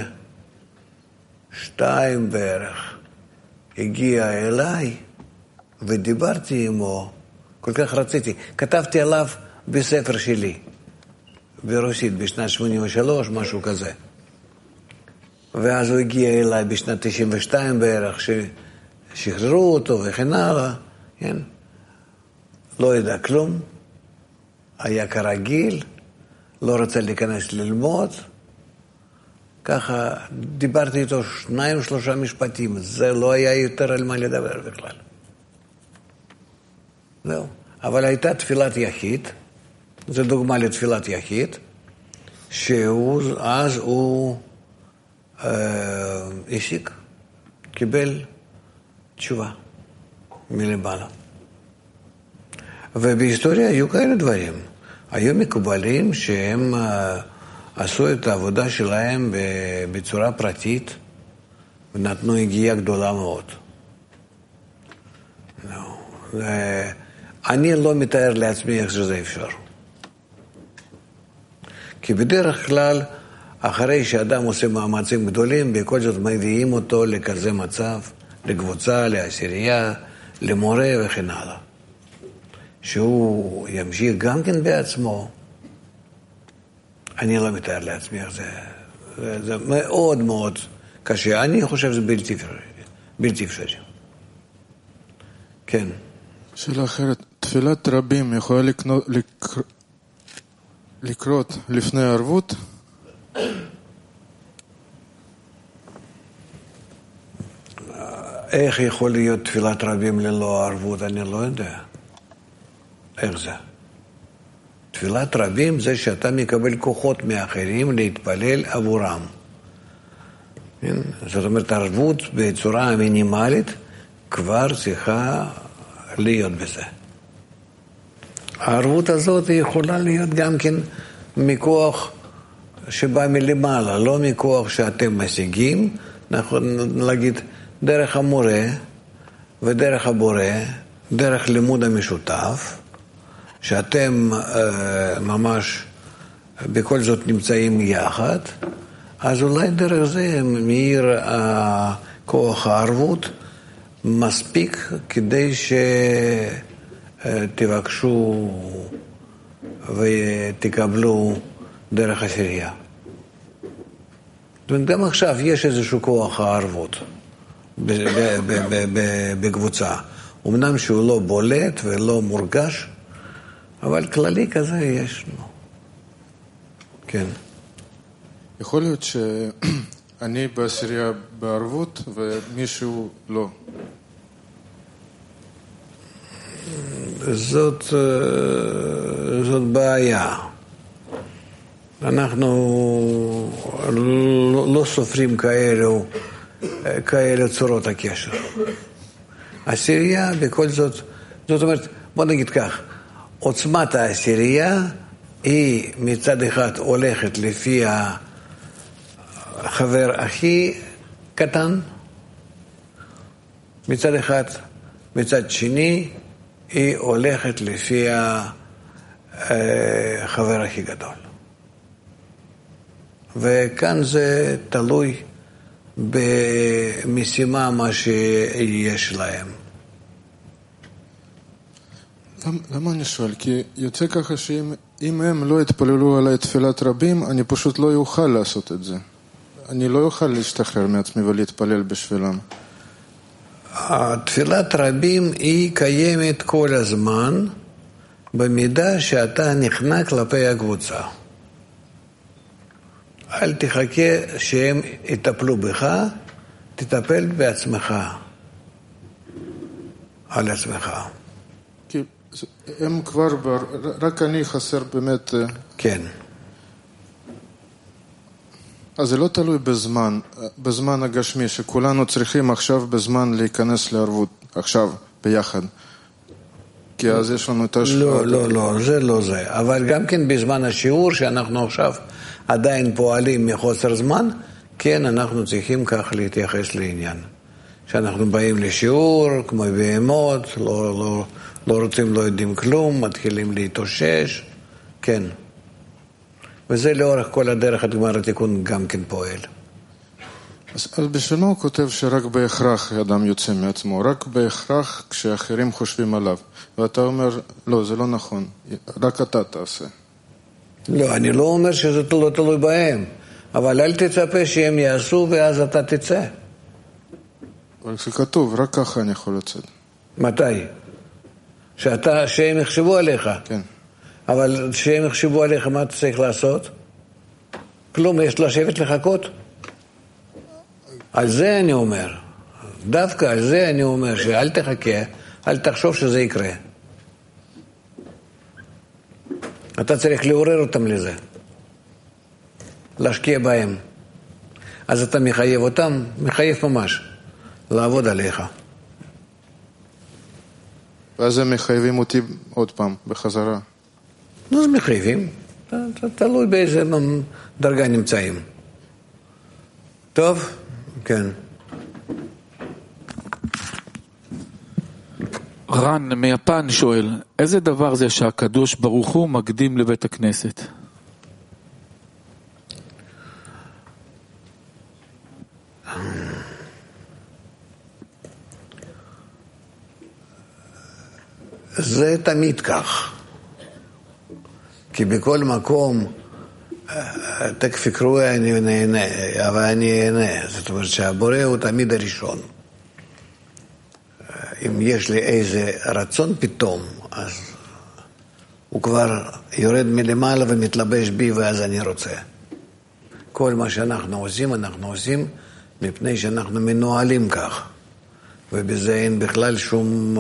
ושתיים בערך הגיע אליי ודיברתי עמו, כל כך רציתי, כתבתי עליו בספר שלי ברוסית בשנת שמונים ושלוש, משהו כזה. ואז הוא הגיע אליי בשנת תשעים ושתיים בערך, ששחררו אותו וכן הלאה, כן? לא ידע כלום, היה כרגיל, לא רצה להיכנס ללמוד, ככה דיברתי איתו שניים שלושה משפטים, זה לא היה יותר על מה לדבר בכלל. זהו. אבל הייתה תפילת יחיד, זו דוגמה לתפילת יחיד, שאז הוא השיק, קיבל תשובה מלמעלה. ובהיסטוריה היו כאלה דברים. היו מקובלים שהם עשו את העבודה שלהם בצורה פרטית ונתנו הגיעה גדולה מאוד. אני לא מתאר לעצמי איך שזה אפשר. כי בדרך כלל אחרי שאדם עושה מאמצים גדולים, בכל זאת מביאים אותו לכזה מצב, לקבוצה, לעשירייה, למורה וכן הלאה. שהוא ימשיך גם כן בעצמו. אני לא מתאר לעצמי איך זה, זה, זה מאוד מאוד קשה. אני חושב שזה בלתי אפשרי. בלתי אפשרי. כן. שאלה אחרת, תפילת רבים יכולה לקנות, לקר... לקרות לפני הערבות? איך יכול להיות תפילת רבים ללא ערבות? אני לא יודע. איך זה? תפילת רבים זה שאתה מקבל כוחות מאחרים להתפלל עבורם. זאת אומרת, ערבות בצורה המינימלית כבר צריכה להיות בזה. הערבות הזאת יכולה להיות גם כן מכוח שבא מלמעלה, לא מכוח שאתם משיגים, נכון להגיד, דרך המורה ודרך הבורא, דרך לימוד המשותף, שאתם אה, ממש בכל זאת נמצאים יחד, אז אולי דרך זה מאיר כוח הערבות מספיק כדי שתבקשו ותקבלו דרך עשירייה. גם עכשיו יש איזשהו כוח הערבות בקבוצה. אמנם שהוא לא בולט ולא מורגש, אבל כללי כזה יש. כן. יכול להיות שאני בעשירייה בערבות ומישהו לא. זאת, זאת בעיה. אנחנו לא, לא סופרים כאלו, כאלו צורות הקשר. עשירייה בכל זאת, זאת אומרת, בוא נגיד כך, עוצמת העשירייה היא מצד אחד הולכת לפי החבר הכי קטן, מצד אחד, מצד שני היא הולכת לפי החבר הכי גדול. וכאן זה תלוי במשימה מה שיש להם. למה אני שואל? כי יוצא ככה שאם הם לא יתפללו עליי תפילת רבים, אני פשוט לא יוכל לעשות את זה. אני לא יוכל להשתחרר מעצמי ולהתפלל בשבילם. התפילת רבים היא קיימת כל הזמן, במידה שאתה נכנע כלפי הקבוצה. אל תחכה שהם יטפלו בך, תטפל בעצמך, על עצמך. כי הם כבר, רק אני חסר באמת... כן. אז זה לא תלוי בזמן, בזמן הגשמי, שכולנו צריכים עכשיו בזמן להיכנס לערבות, עכשיו, ביחד. כי אז יש לנו את השפעה. לא, לא, לא, זה לא זה. אבל גם כן בזמן השיעור, שאנחנו עכשיו עדיין פועלים מחוסר זמן, כן, אנחנו צריכים כך להתייחס לעניין. שאנחנו באים לשיעור, כמו בהמות, לא, לא, לא רוצים, לא יודעים כלום, מתחילים להתאושש, כן. וזה לאורך כל הדרך הגמר התיקון גם כן פועל. אז, אז בשביל הוא כותב שרק בהכרח אדם יוצא מעצמו, רק בהכרח כשאחרים חושבים עליו. ואתה אומר, לא, זה לא נכון, רק אתה תעשה. לא, אני לא אומר שזה לא תלוי בהם, אבל אל תצפה שהם יעשו ואז אתה תצא. אבל זה כתוב, רק ככה אני יכול לצאת. מתי? שאתה, שהם יחשבו עליך? כן. אבל שהם יחשבו עליך, מה אתה צריך לעשות? כלום, יש לשבת לחכות. על זה אני אומר, דווקא על זה אני אומר, שאל תחכה, אל תחשוב שזה יקרה. אתה צריך לעורר אותם לזה, להשקיע בהם. אז אתה מחייב אותם, מחייב ממש, לעבוד עליך. ואז הם מחייבים אותי עוד פעם, בחזרה. לא, אז מחייבים, תלוי באיזה דרגה נמצאים. טוב? כן. רן מיפן שואל, איזה דבר זה שהקדוש ברוך הוא מקדים לבית הכנסת? זה תמיד כך. כי בכל מקום, תכף יקראו אני נהנה, אבל אני נהנה. זאת אומרת שהבורא הוא תמיד הראשון. אם יש לי איזה רצון פתאום, אז הוא כבר יורד מלמעלה ומתלבש בי, ואז אני רוצה. כל מה שאנחנו עושים, אנחנו עושים מפני שאנחנו מנוהלים כך. ובזה אין בכלל שום,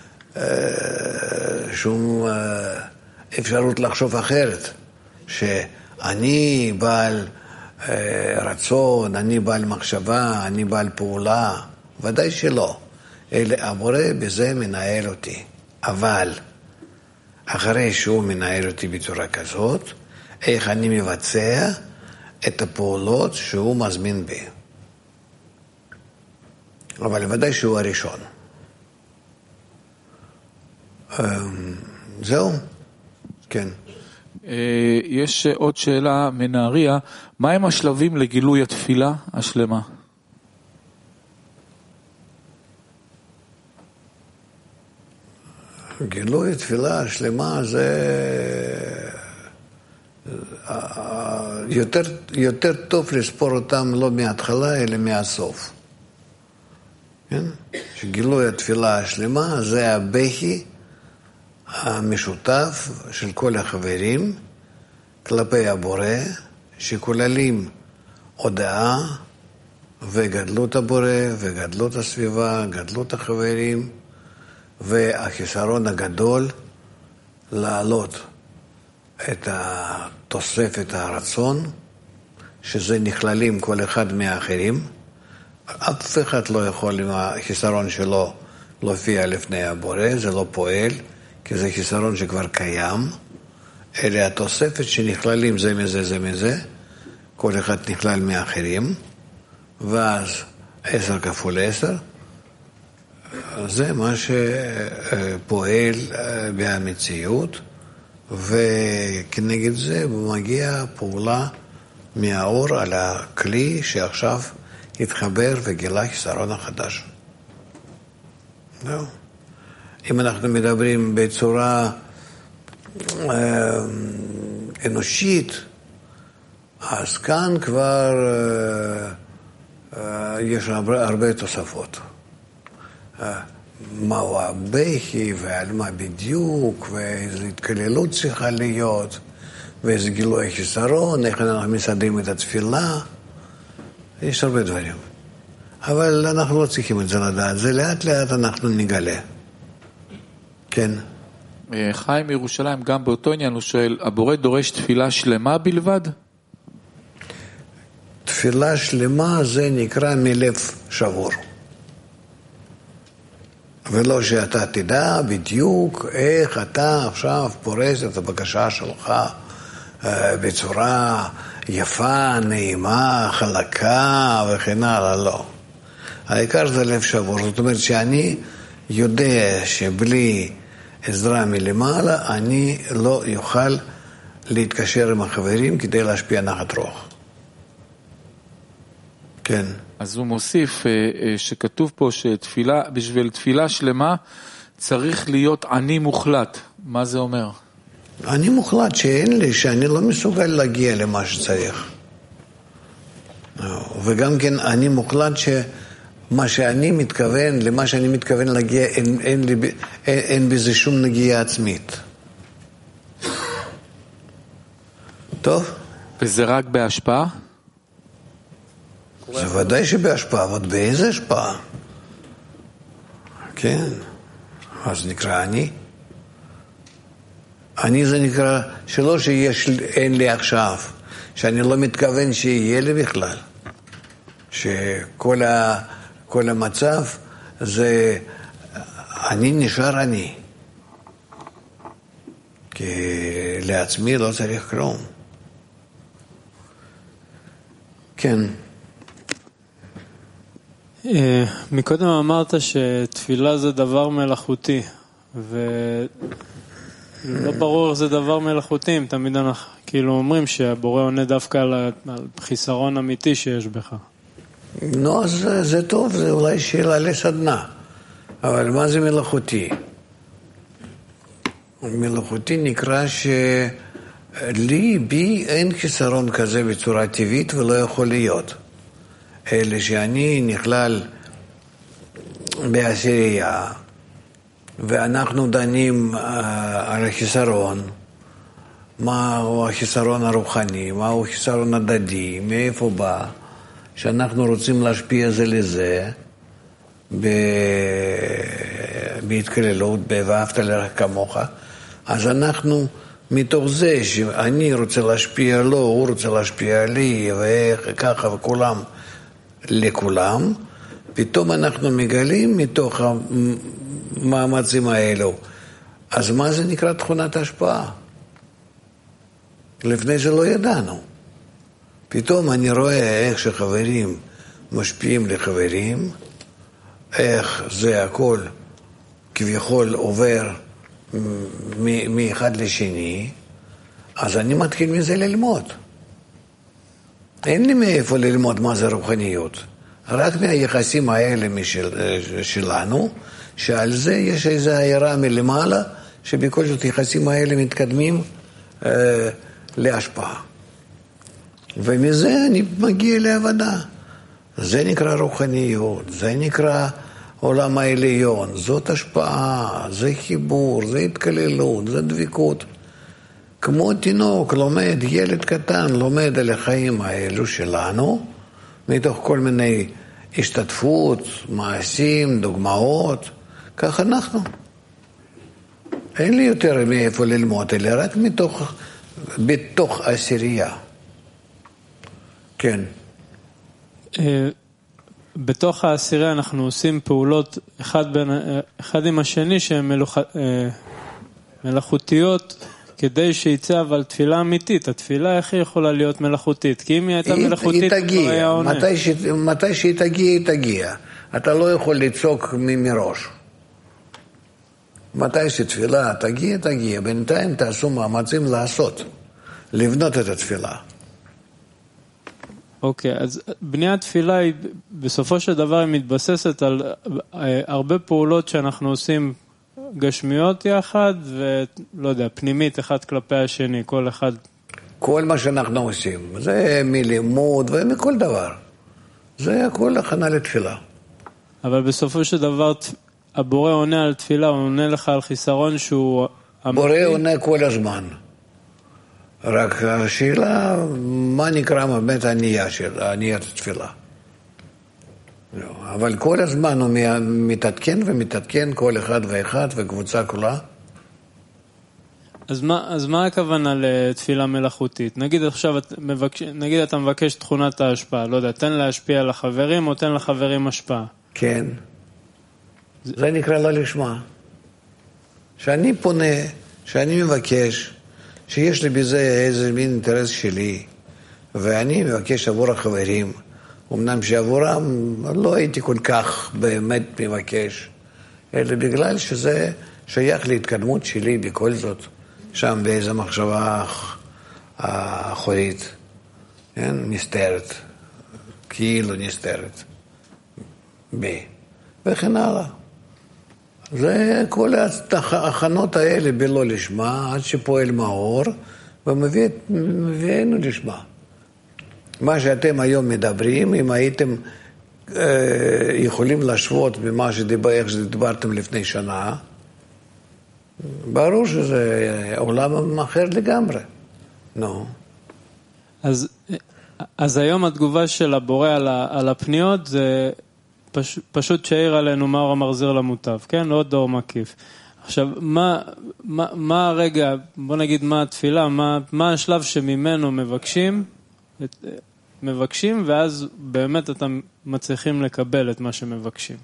שום אפשרות לחשוב אחרת. שאני בעל רצון, אני בעל מחשבה, אני בעל פעולה. ודאי שלא. אלא הבורא בזה מנהל אותי. אבל אחרי שהוא מנהל אותי בצורה כזאת, איך אני מבצע את הפעולות שהוא מזמין בי. אבל ודאי שהוא הראשון. זהו? כן. יש עוד שאלה מנהריה, מהם השלבים לגילוי התפילה השלמה? גילוי התפילה השלמה זה יותר, יותר טוב לספור אותם לא מההתחלה אלא מהסוף. כן? שגילוי התפילה השלמה זה הבכי המשותף של כל החברים כלפי הבורא, שכוללים הודעה וגדלות הבורא וגדלות הסביבה, גדלות החברים, והחיסרון הגדול להעלות את התוספת הרצון, שזה נכללים כל אחד מהאחרים. אף אחד לא יכול עם החיסרון שלו להופיע לפני הבורא, זה לא פועל, כי זה חיסרון שכבר קיים, אלה התוספת שנכללים זה מזה זה מזה, כל אחד נכלל מאחרים, ואז עשר כפול עשר, זה מה שפועל במציאות, וכנגד זה מגיע פעולה מהאור על הכלי שעכשיו התחבר וגילה חיסרון החדש. אם אנחנו מדברים בצורה אנושית, אז כאן כבר יש הרבה, הרבה תוספות. מהו הבכי ועל מה בדיוק, ואיזו התקללות צריכה להיות, ואיזה גילוי חיסרון, איך אנחנו מסדרים את התפילה. יש הרבה דברים. אבל אנחנו לא צריכים את זה לדעת, זה לאט לאט אנחנו נגלה. כן. חיים מירושלים, גם באותו עניין הוא שואל, הבורא דורש תפילה שלמה בלבד? תפילה שלמה זה נקרא מלב שבור. ולא שאתה תדע בדיוק איך אתה עכשיו פורס את הבקשה שלך בצורה יפה, נעימה, חלקה וכן הלאה, לא. העיקר זה לב שבור, זאת אומרת שאני יודע שבלי עזרה מלמעלה אני לא יוכל להתקשר עם החברים כדי להשפיע נחת רוח. כן. אז הוא מוסיף שכתוב פה שתפילה, בשביל תפילה שלמה צריך להיות עני מוחלט. מה זה אומר? עני מוחלט שאין לי, שאני לא מסוגל להגיע למה שצריך. וגם כן עני מוחלט שמה שאני מתכוון, למה שאני מתכוון להגיע, אין, אין, לי, אין, אין בזה שום נגיעה עצמית. טוב? וזה רק בהשפעה? זה ודאי שבהשפעה, אבל באיזה השפעה? כן, אז נקרא אני. אני זה נקרא שלא שיש, אין לי עכשיו, שאני לא מתכוון שיהיה לי בכלל. שכל ה, כל המצב זה, אני נשאר אני. כי לעצמי לא צריך כלום. כן. מקודם אמרת שתפילה זה דבר מלאכותי, ולא ברור זה דבר מלאכותי, אם תמיד אנחנו כאילו אומרים שהבורא עונה דווקא על חיסרון אמיתי שיש בך. נו, אז זה טוב, זה אולי שאלה לסדנה, אבל מה זה מלאכותי? מלאכותי נקרא שלי, בי, אין חיסרון כזה בצורה טבעית ולא יכול להיות. אלא שאני נכלל בעשירייה, ואנחנו דנים על החיסרון, מהו החיסרון הרוחני, מהו החיסרון הדדי, מאיפה בא, שאנחנו רוצים להשפיע זה לזה, בהתקללות, ואהבת לרעך כמוך, אז אנחנו מתוך זה שאני רוצה להשפיע לו, הוא רוצה להשפיע לי, וככה וכולם, לכולם, פתאום אנחנו מגלים מתוך המאמצים האלו. אז מה זה נקרא תכונת השפעה? לפני זה לא ידענו. פתאום אני רואה איך שחברים משפיעים לחברים, איך זה הכל כביכול עובר מאחד לשני, אז אני מתחיל מזה ללמוד. אין לי מאיפה ללמוד מה זה רוחניות. רק מהיחסים האלה משל, שלנו, שעל זה יש איזו העירה מלמעלה, שבכל זאת היחסים האלה מתקדמים אה, להשפעה. ומזה אני מגיע לעבודה. זה נקרא רוחניות, זה נקרא עולם העליון, זאת השפעה, זה חיבור, זה התקללות, זה דבקות. כמו תינוק לומד, ילד קטן לומד על החיים האלו שלנו, מתוך כל מיני השתתפות, מעשים, דוגמאות, כך אנחנו. אין לי יותר מאיפה ללמוד, אלא רק מתוך, בתוך עשירייה. כן. בתוך העשירייה אנחנו עושים פעולות אחד, בין, אחד עם השני שהן מלוכ... מלאכותיות כדי שיצא אבל תפילה אמיתית. התפילה איך היא יכולה להיות מלאכותית? כי אם היא הייתה מלאכותית היא תגיע, כבר היה עונה. מתי, ש... מתי שהיא תגיע, היא תגיע. אתה לא יכול לצעוק מראש. מתי שתפילה תגיע, תגיע. בינתיים תעשו מאמצים לעשות, לבנות את התפילה. אוקיי, אז בניית תפילה היא, בסופו של דבר היא מתבססת על הרבה פעולות שאנחנו עושים גשמיות יחד, ולא יודע, פנימית אחד כלפי השני, כל אחד. כל מה שאנחנו עושים, זה מלימוד ומכל דבר. זה הכל הכנה לתפילה. אבל בסופו של דבר, הבורא עונה על תפילה, הוא עונה לך על חיסרון שהוא... בורא עונה כל הזמן. רק השאלה, מה נקרא באמת ענייה של עניית התפילה. אבל כל הזמן הוא מתעדכן ומתעדכן כל אחד ואחד וקבוצה כולה. אז מה, אז מה הכוונה לתפילה מלאכותית? נגיד עכשיו, מבקש, נגיד אתה מבקש תכונת ההשפעה, לא יודע, תן להשפיע על החברים או תן לחברים השפעה. כן. זה, זה נקרא לא לשמה. שאני פונה, שאני מבקש, שיש לי בזה איזה מין אינטרס שלי, ואני מבקש עבור החברים, אמנם שעבורם לא הייתי כל כך באמת מבקש, אלא בגלל שזה שייך להתקדמות שלי בכל זאת, שם באיזו מחשבה אחורית, כן? נסתרת, כאילו נסתרת, בי, וכן הלאה. זה כל ההכנות האלה בלא לשמה, עד שפועל מאור, ומביאנו לשמה. מה שאתם היום מדברים, אם הייתם אה, יכולים להשוות במה שדיבר, איך שדיברתם לפני שנה, ברור שזה עולם אחר לגמרי. נו. אז, אז היום התגובה של הבורא על, על הפניות זה פש, פשוט שעיר עלינו מה המחזיר למוטב, כן? לא דור מקיף. עכשיו, מה, מה, מה הרגע, בוא נגיד מה התפילה, מה, מה השלב שממנו מבקשים, את, מבקשים, ואז באמת אתם מצליחים לקבל את מה שמבקשים.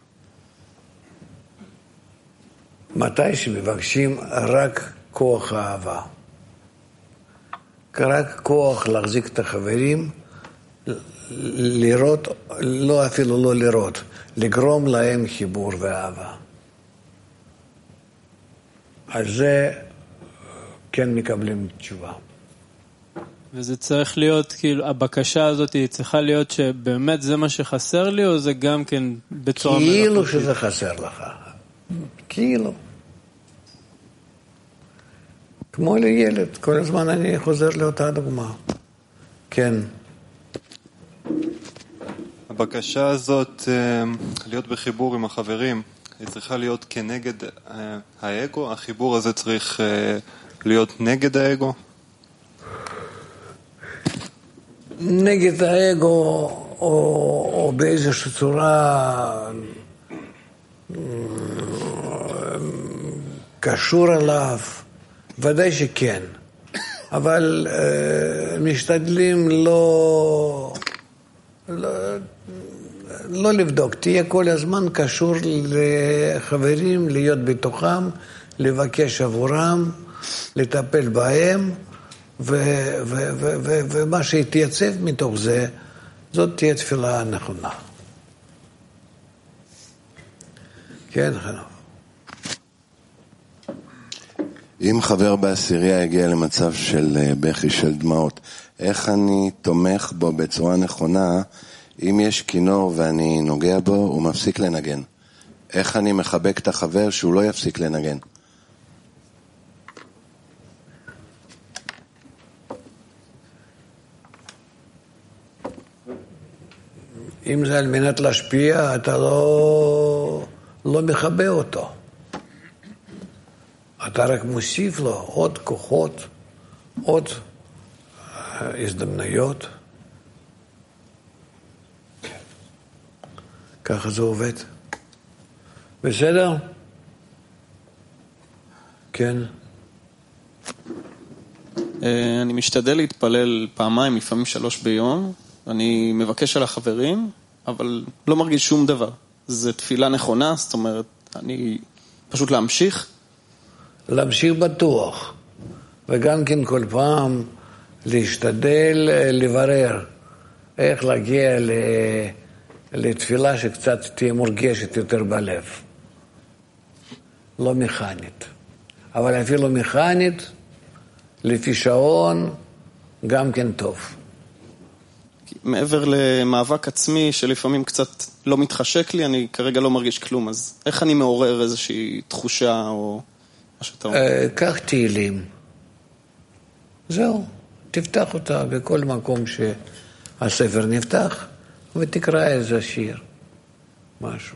מתי שמבקשים רק כוח האהבה. רק כוח להחזיק את החברים, לראות, לא אפילו לא לראות, לגרום להם חיבור ואהבה. על זה כן מקבלים תשובה. וזה צריך להיות, כאילו, הבקשה הזאת היא צריכה להיות שבאמת זה מה שחסר לי, או זה גם כן בצורה מלאכותית? כאילו שזה חסר לך. כאילו. כמו לילד, כל הזמן אני חוזר לאותה דוגמה. כן. הבקשה הזאת, להיות בחיבור עם החברים, היא צריכה להיות כנגד האגו? החיבור הזה צריך להיות נגד האגו? נגד האגו, או, או באיזושהי צורה קשור אליו, ודאי שכן. אבל אה, משתדלים לא, לא, לא לבדוק. תהיה כל הזמן קשור לחברים, להיות בתוכם, לבקש עבורם, לטפל בהם, ו- ו- ו- ו- ומה שיתייצב מתוך זה, זאת תהיה תפילה נכונה. כן, חנוך. אם חבר בעשירייה יגיע למצב של בכי, של דמעות, איך אני תומך בו בצורה נכונה? אם יש כינור ואני נוגע בו, הוא מפסיק לנגן. איך אני מחבק את החבר שהוא לא יפסיק לנגן? אם זה על מנת להשפיע, אתה לא, לא מחבא אותו. אתה רק מוסיף לו עוד כוחות, עוד הזדמנויות. ככה זה עובד. בסדר? כן. אני משתדל להתפלל פעמיים, לפעמים שלוש ביום. אני מבקש על החברים, אבל לא מרגיש שום דבר. זו תפילה נכונה, זאת אומרת, אני פשוט להמשיך. להמשיך בטוח, וגם כן כל פעם להשתדל לברר איך להגיע לתפילה שקצת תהיה מורגשת יותר בלב. לא מכנית. אבל אפילו מכנית, לפי שעון, גם כן טוב. מעבר למאבק עצמי שלפעמים קצת לא מתחשק לי, אני כרגע לא מרגיש כלום, אז איך אני מעורר איזושהי תחושה או מה שאתה אומר? קח תהילים. זהו, תפתח אותה בכל מקום שהספר נפתח, ותקרא איזה שיר, משהו.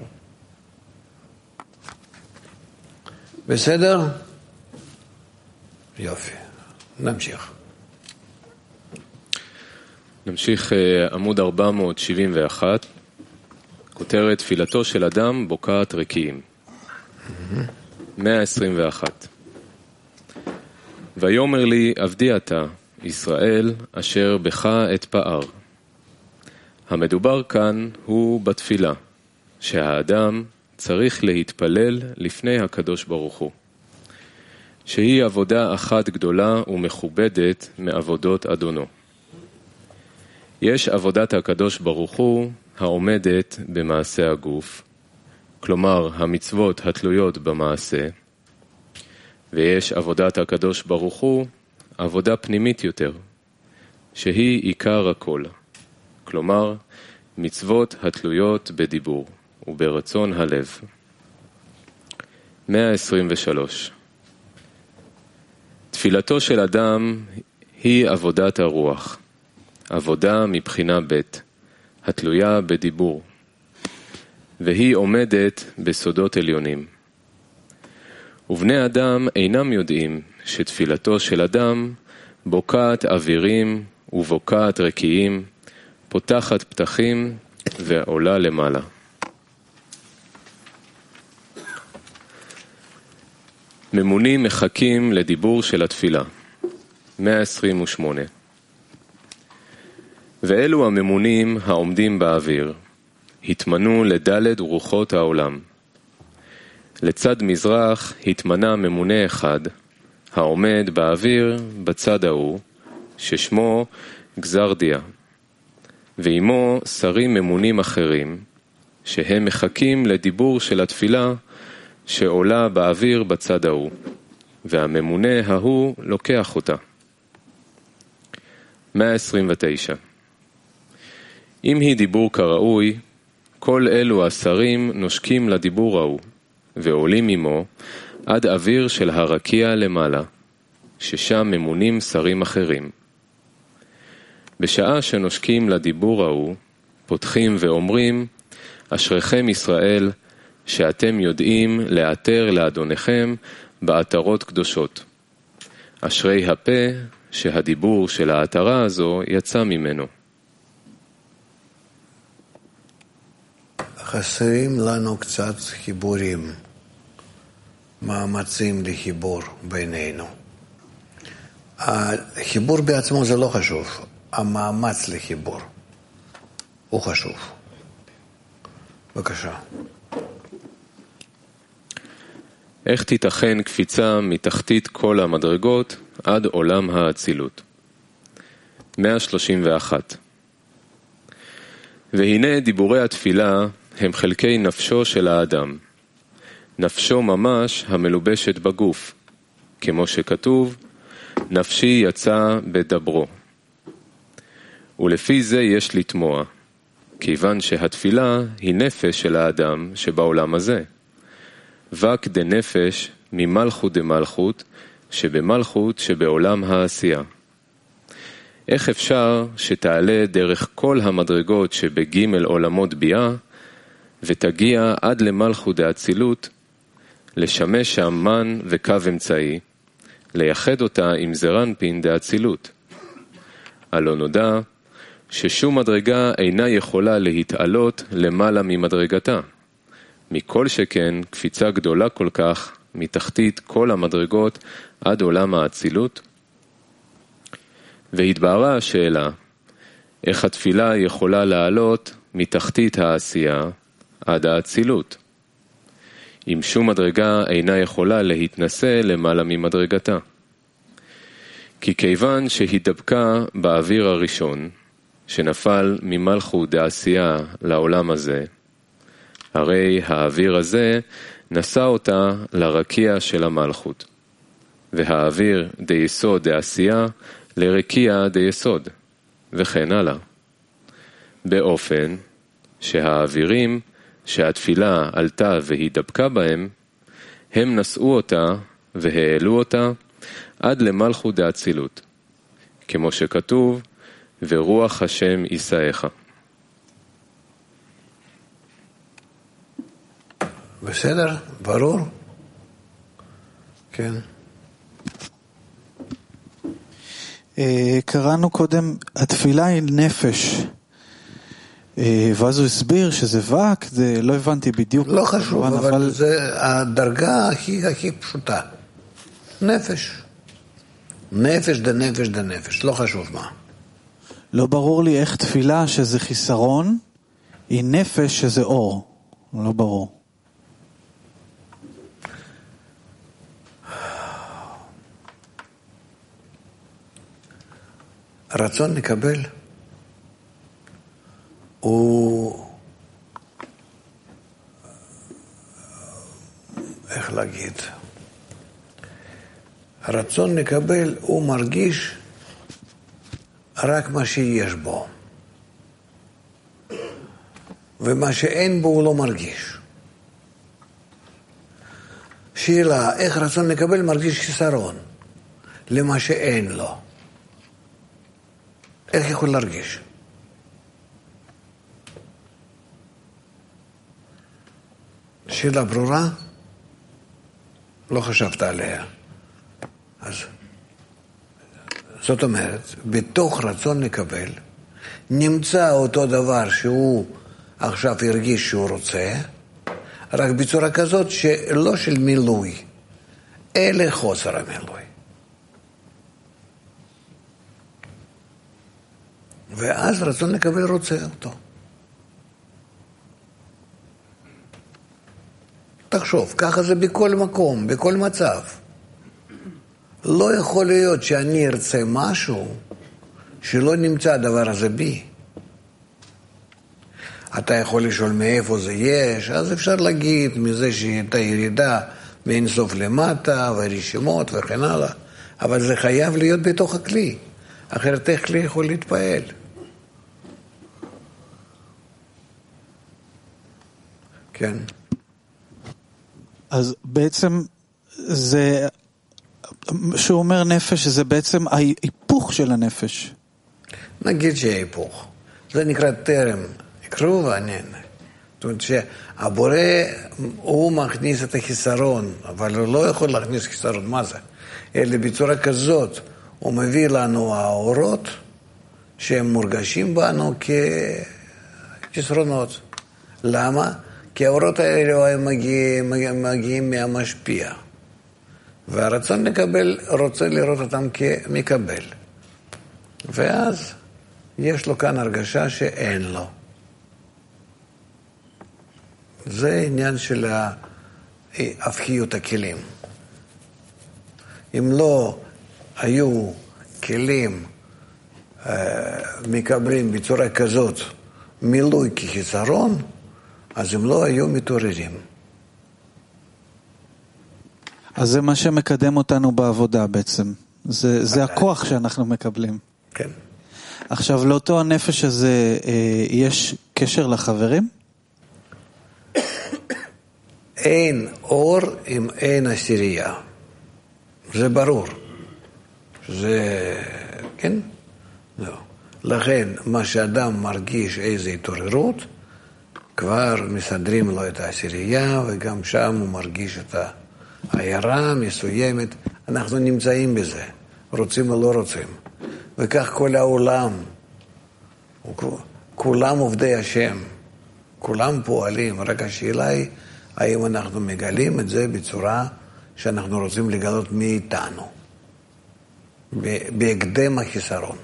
בסדר? יופי, נמשיך. נמשיך עמוד ארבע מאות שבעים ואחת, כותרת תפילתו של אדם בוקעת רקיעים. מאה עשרים ואחת. ויאמר לי עבדי אתה, ישראל, אשר בך אתפאר. המדובר כאן הוא בתפילה, שהאדם צריך להתפלל לפני הקדוש ברוך הוא, שהיא עבודה אחת גדולה ומכובדת מעבודות אדונו. יש עבודת הקדוש ברוך הוא העומדת במעשה הגוף, כלומר המצוות התלויות במעשה, ויש עבודת הקדוש ברוך הוא עבודה פנימית יותר, שהיא עיקר הכל, כלומר מצוות התלויות בדיבור וברצון הלב. מאה עשרים ושלוש. תפילתו של אדם היא עבודת הרוח, עבודה מבחינה ב', התלויה בדיבור, והיא עומדת בסודות עליונים. ובני אדם אינם יודעים שתפילתו של אדם בוקעת אווירים ובוקעת רקיעים, פותחת פתחים ועולה למעלה. ממונים מחכים לדיבור של התפילה. מאה עשרים ושמונה. ואלו הממונים העומדים באוויר, התמנו לדלת רוחות העולם. לצד מזרח התמנה ממונה אחד, העומד באוויר בצד ההוא, ששמו גזרדיה, ועמו שרים ממונים אחרים, שהם מחכים לדיבור של התפילה שעולה באוויר בצד ההוא, והממונה ההוא לוקח אותה. מאה עשרים ותשע. אם היא דיבור כראוי, כל אלו השרים נושקים לדיבור ההוא, ועולים עמו עד אוויר של הרקיע למעלה, ששם ממונים שרים אחרים. בשעה שנושקים לדיבור ההוא, פותחים ואומרים, אשריכם ישראל, שאתם יודעים לאתר לאדוניכם באתרות קדושות. אשרי הפה שהדיבור של האתרה הזו יצא ממנו. חסרים לנו קצת חיבורים, מאמצים לחיבור בינינו. החיבור בעצמו זה לא חשוב, המאמץ לחיבור הוא חשוב. בבקשה. איך תיתכן קפיצה מתחתית כל המדרגות עד עולם האצילות? מאה שלושים ואחת. והנה דיבורי התפילה הם חלקי נפשו של האדם, נפשו ממש המלובשת בגוף, כמו שכתוב, נפשי יצא בדברו. ולפי זה יש לתמוע, כיוון שהתפילה היא נפש של האדם שבעולם הזה. וק דנפש ממלכות דמלכות שבמלכות שבעולם העשייה. איך אפשר שתעלה דרך כל המדרגות שבג' עולמות ביאה ותגיע עד למלכות דאצילות, לשמש שם מן וקו אמצעי, לייחד אותה עם זרנפין דאצילות. הלא נודע ששום מדרגה אינה יכולה להתעלות למעלה ממדרגתה, מכל שכן קפיצה גדולה כל כך מתחתית כל המדרגות עד עולם האצילות. והתבהרה השאלה, איך התפילה יכולה לעלות מתחתית העשייה עד האצילות? אם שום מדרגה אינה יכולה להתנשא למעלה ממדרגתה. כי כיוון שהידבקה באוויר הראשון, שנפל ממלכות דעשייה לעולם הזה, הרי האוויר הזה נשא אותה לרקיע של המלכות, והאוויר דיסוד דעשייה לרקיע דיסוד, וכן הלאה. באופן שהאווירים שהתפילה עלתה והידבקה בהם, הם נשאו אותה והעלו אותה עד למלכות דאצילות, כמו שכתוב, ורוח השם יישאך. בסדר? ברור? כן. קראנו קודם, התפילה היא נפש. ואז הוא הסביר שזה וק, זה לא הבנתי בדיוק. לא חשוב, אבל, אבל זה הדרגה הכי, הכי פשוטה. נפש. נפש דה נפש דה נפש, לא חשוב מה. לא ברור לי איך תפילה שזה חיסרון, היא נפש שזה אור. לא ברור. רצון לקבל הוא, איך להגיד, הרצון לקבל הוא מרגיש רק מה שיש בו, ומה שאין בו הוא לא מרגיש. שאלה, איך רצון לקבל מרגיש חיסרון למה שאין לו? איך יכול להרגיש? שאלה ברורה? לא חשבת עליה. אז זאת אומרת, בתוך רצון לקבל, נמצא אותו דבר שהוא עכשיו הרגיש שהוא רוצה, רק בצורה כזאת שלא של מילוי, אלא חוסר המילוי. ואז רצון לקבל רוצה אותו. תחשוב, ככה זה בכל מקום, בכל מצב. לא יכול להיות שאני ארצה משהו שלא נמצא הדבר הזה בי. אתה יכול לשאול מאיפה זה יש, אז אפשר להגיד מזה שהייתה ירידה מאינסוף למטה ורשימות וכן הלאה, אבל זה חייב להיות בתוך הכלי, אחרת איך כלי יכול להתפעל? כן. אז בעצם זה, שהוא אומר נפש, זה בעצם ההיפוך של הנפש. נגיד שההיפוך. זה נקרא טרם. יקראו ועניין. זאת אומרת שהבורא הוא מכניס את החיסרון, אבל הוא לא יכול להכניס חיסרון. מה זה? אלא בצורה כזאת הוא מביא לנו האורות שהם מורגשים בנו כחסרונות. למה? כי האורות האלה הם מגיעים, מגיעים מהמשפיע. והרצון לקבל רוצה לראות אותם כמקבל. ואז יש לו כאן הרגשה שאין לו. זה עניין של הפכיות הכלים. אם לא היו כלים מקבלים בצורה כזאת מילוי כחיסרון, אז הם לא היו מתעוררים. אז זה מה שמקדם אותנו בעבודה בעצם. זה, זה הכוח שאנחנו מקבלים. כן. עכשיו, לאותו הנפש הזה יש קשר לחברים? אין אור אם אין עשירייה. זה ברור. זה, כן? לא. לכן, מה שאדם מרגיש איזו התעוררות, כבר מסדרים לו את העשירייה, וגם שם הוא מרגיש את העיירה מסוימת. אנחנו נמצאים בזה, רוצים או לא רוצים. וכך כל העולם, כולם עובדי השם, כולם פועלים. רק השאלה היא, האם אנחנו מגלים את זה בצורה שאנחנו רוצים לגלות מאיתנו, בהקדם החיסרון.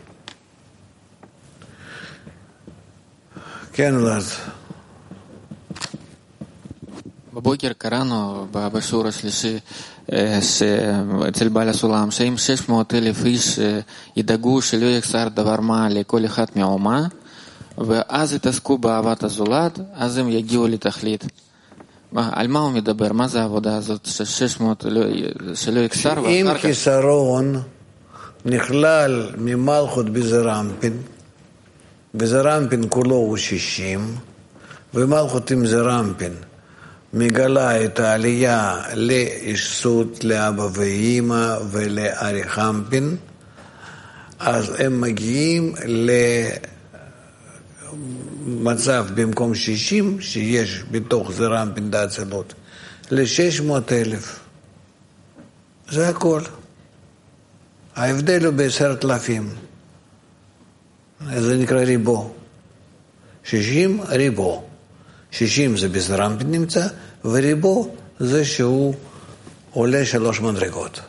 כן, אז... בבוקר קראנו בשיעור השלישי אצל בעל הסולם שאם שש מאות אלף איש ידאגו שלא יחסר דבר מה לכל אחד מהאומה ואז יתעסקו באהבת הזולת, אז הם יגיעו לתכלית. על מה הוא מדבר? מה זה העבודה הזאת של שש מאות שלא יחסר? אם חיסרון נכלל ממלכות בזרמפין, בזרמפין כולו הוא שישים, ומלכות עם זרמפין מגלה את העלייה לאישסות, לאבא ואימא ולאריכמפין, אז הם מגיעים למצב במקום שישים שיש בתוך זרמפין דאצלות ל-שש מאות אלף. זה הכל. ההבדל הוא בעשרת אלפים. זה נקרא ריבו. שישים ריבו. שישים זה בזרמפין נמצא, וריבו זה שהוא עולה שלוש מדרגות.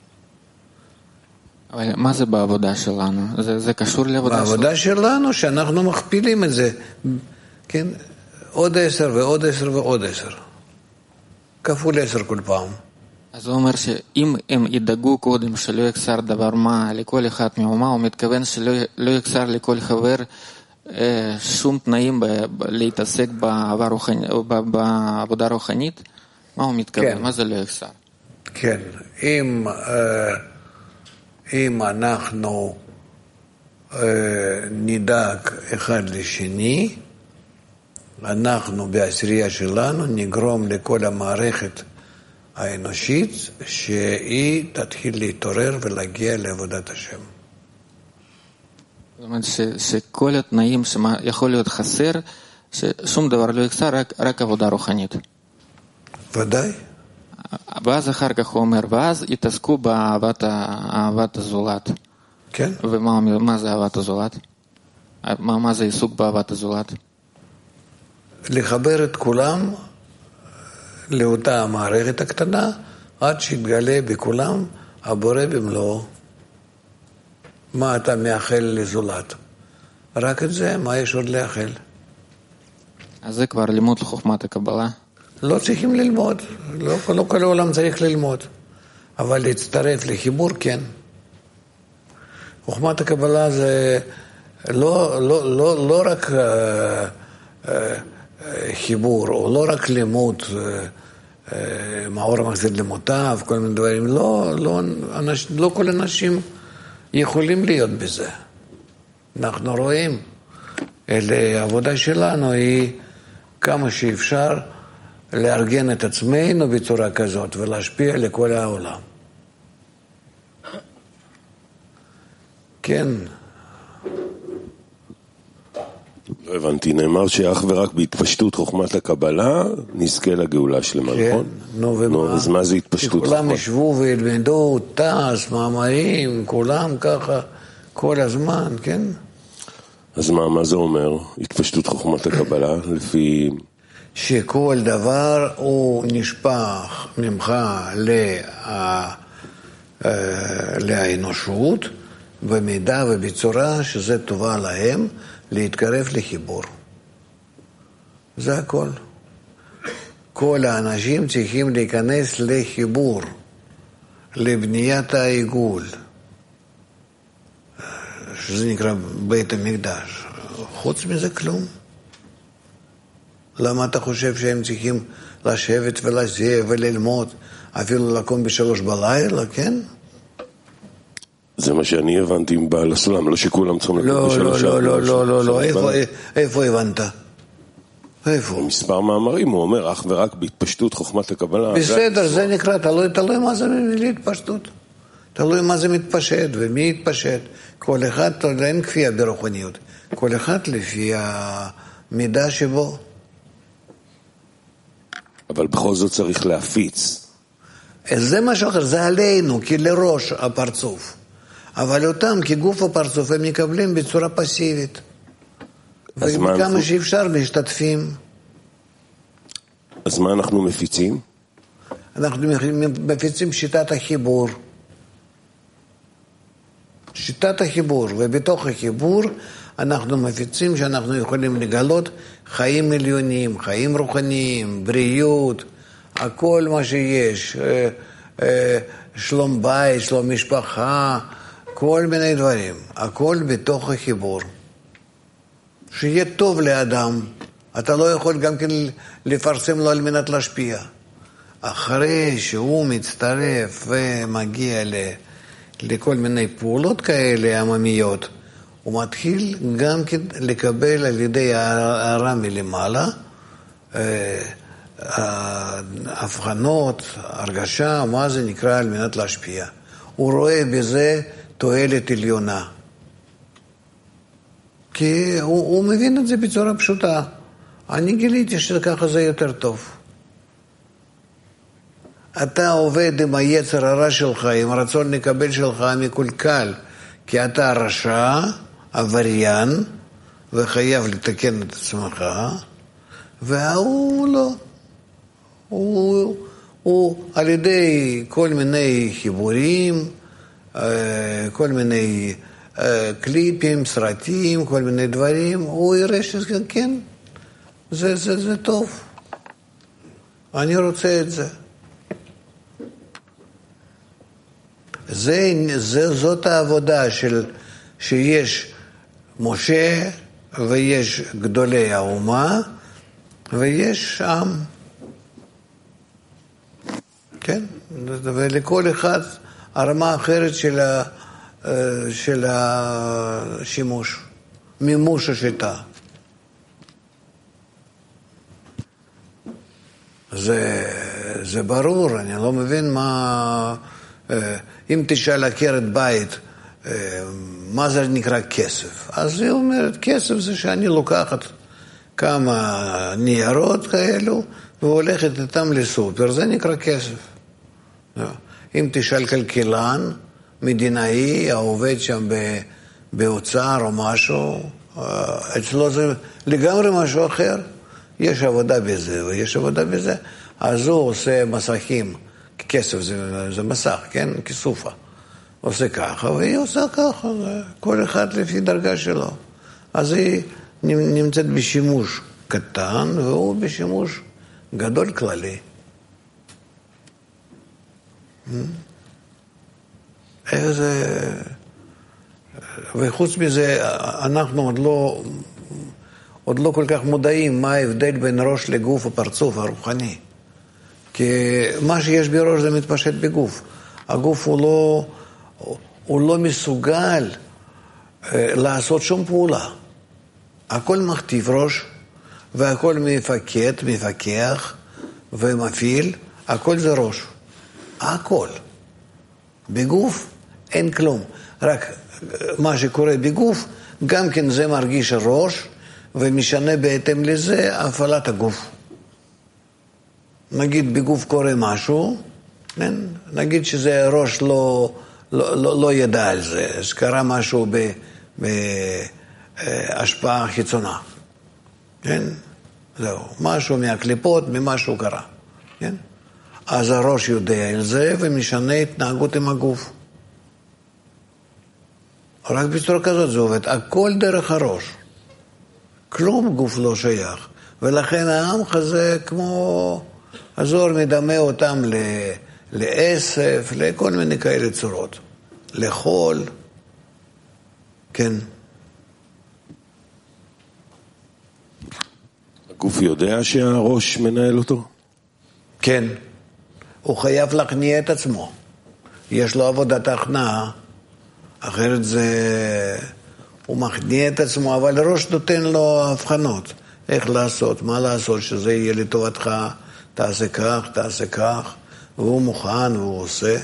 אבל מה זה בעבודה שלנו? זה, זה קשור לעבודה שלנו? בעבודה שלנו שאנחנו מכפילים את זה, כן? עוד עשר ועוד עשר ועוד עשר. כפול עשר כל פעם. אז הוא אומר שאם הם ידאגו קודם שלא יחסר דבר מה לכל אחד מהאומה, הוא מתכוון שלא לא יחסר לכל חבר אה, שום תנאים ב, ב, להתעסק בעבר רוחני, ב, בעבודה רוחנית. מה הוא מתכוון? כן. מה זה לא יחסר? כן. אם, אה, אם אנחנו אה, נדאג אחד לשני, אנחנו בעשירייה שלנו נגרום לכל המערכת האנושית שהיא תתחיל להתעורר ולהגיע לעבודת השם. זאת אומרת שכל התנאים שיכול להיות חסר, ששום דבר לא יחסר, רק, רק עבודה רוחנית. ודאי. ואז אחר כך הוא אומר, ואז יתעסקו באהבת הזולת. כן. ומה מה זה אהבת הזולת? מה, מה זה עיסוק באהבת הזולת? לחבר את כולם לאותה המערכת הקטנה, עד שיתגלה בכולם הבורא במלואו. מה אתה מאחל לזולת? רק את זה, מה יש עוד לאחל? אז זה כבר לימוד לחוכמת הקבלה? לא צריכים ללמוד, לא, לא כל העולם צריך ללמוד, אבל להצטרף לחיבור כן. חוכמת הקבלה זה לא, לא, לא, לא רק uh, uh, חיבור, או לא רק לימוד, uh, מאור מחזיר למותיו, כל מיני דברים, לא, לא, אנש, לא כל אנשים יכולים להיות בזה. אנחנו רואים, העבודה שלנו היא כמה שאפשר לארגן את עצמנו בצורה כזאת ולהשפיע לכל העולם. כן. לא הבנתי, נאמר שאך ורק בהתפשטות חוכמת הקבלה נזכה לגאולה שלמה, כן, נכון? נו ומה? נו, אז מה זה התפשטות כולם חוכמת? ישבו וילמדו, טס, מאמרים, כולם ככה כל הזמן, כן? אז מה, מה זה אומר? התפשטות חוכמת הקבלה לפי... שכל דבר הוא נשפך ממך לה, לאנושות במידה ובצורה שזה טובה להם להתקרב לחיבור. זה הכל. כל האנשים צריכים להיכנס לחיבור, לבניית העיגול, שזה נקרא בית המקדש. חוץ מזה כלום. למה אתה חושב שהם צריכים לשבת ולזה וללמוד, אפילו לקום בשלוש בלילה, כן? זה מה שאני הבנתי עם בעל הסולם, לא שכולם צריכים לקום לא, בשלוש. לא, לא, לא, לא, לא, איפה הבנת? איפה? במספר מאמרים הוא אומר, אך ורק בהתפשטות חוכמת הקבלה. בסדר, זה נקרא, תלוי מה זה להתפשטות. תלוי מה זה מתפשט ומי יתפשט. כל אחד, אין כפייה ברוחניות. כל אחד לפי המידה שבו. אבל בכל זאת צריך להפיץ. זה משהו אחר, זה עלינו, כי לראש הפרצוף. אבל אותם, כגוף הפרצוף, הם מקבלים בצורה פסיבית. וכמה שאפשר משתתפים. אז מה אנחנו מפיצים? אנחנו מפיצים שיטת החיבור. שיטת החיבור, ובתוך החיבור אנחנו מפיצים שאנחנו יכולים לגלות חיים מיליוניים, חיים רוחניים, בריאות, הכל מה שיש, שלום בית, שלום משפחה, כל מיני דברים, הכל בתוך החיבור. שיהיה טוב לאדם, אתה לא יכול גם כן לפרסם לו על מנת להשפיע. אחרי שהוא מצטרף ומגיע ל, לכל מיני פעולות כאלה עממיות, הוא מתחיל גם כן לקבל על ידי הערה מלמעלה, הבחנות, הרגשה, מה זה נקרא על מנת להשפיע. הוא רואה בזה תועלת עליונה. כי הוא, הוא מבין את זה בצורה פשוטה. אני גיליתי שככה זה יותר טוב. אתה עובד עם היצר הרע שלך, עם הרצון לקבל שלך המקולקל, כי אתה רשע, עבריין, וחייב לתקן את עצמך, והוא לא. הוא, הוא על ידי כל מיני חיבורים, כל מיני קליפים, סרטים, כל מיני דברים, הוא יראה שזה כן, זה, זה, זה טוב. אני רוצה את זה. זה, זה, זאת העבודה של, שיש משה ויש גדולי האומה ויש עם. כן? ולכל אחד הרמה אחרת של, ה, של השימוש, מימוש השיטה. זה, זה ברור, אני לא מבין מה... אם תשאל עקרת בית, מה זה נקרא כסף? אז היא אומרת, כסף זה שאני לוקחת כמה ניירות כאלו, והולכת איתם לסופר, זה נקרא כסף. אם תשאל כלכלן, מדינאי, העובד שם באוצר או משהו, אצלו זה לגמרי משהו אחר. יש עבודה בזה ויש עבודה בזה. אז הוא עושה מסכים, כסף זה, זה מסך, כן? כסופה. עושה ככה והיא עושה ככה, כל אחד לפי דרגה שלו. אז היא נמצאת בשימוש קטן והוא בשימוש גדול כללי. איך זה... וחוץ מזה, אנחנו עוד לא, עוד לא כל כך מודעים מה ההבדל בין ראש לגוף ופרצוף הרוחני. כי מה שיש בראש זה מתפשט בגוף. הגוף הוא לא, הוא לא מסוגל לעשות שום פעולה. הכל מכתיב ראש, והכל מפקד, מפקח ומפעיל, הכל זה ראש. הכל. בגוף אין כלום. רק מה שקורה בגוף, גם כן זה מרגיש הראש, ומשנה בהתאם לזה הפעלת הגוף. נגיד בגוף קורה משהו, כן? נגיד שזה ראש לא, לא, לא, לא ידע על זה, אז קרה משהו בהשפעה חיצונה. כן? זהו, משהו מהקליפות, ממשהו קרה. כן? אז הראש יודע על זה ומשנה התנהגות עם הגוף. רק בצורה כזאת זה עובד. הכל דרך הראש. כלום גוף לא שייך. ולכן העמך זה כמו... הזוהר מדמה אותם ל... לעשף, לכל מיני כאלה צורות. לחול. כן. הגוף יודע שהראש מנהל אותו? כן. הוא חייב להכניע את עצמו. יש לו עבודת הכנעה, אחרת זה... הוא מכניע את עצמו, אבל ראש נותן לו הבחנות. איך לעשות, מה לעשות, שזה יהיה לטובתך, תעשה כך, תעשה כך, והוא מוכן והוא עושה.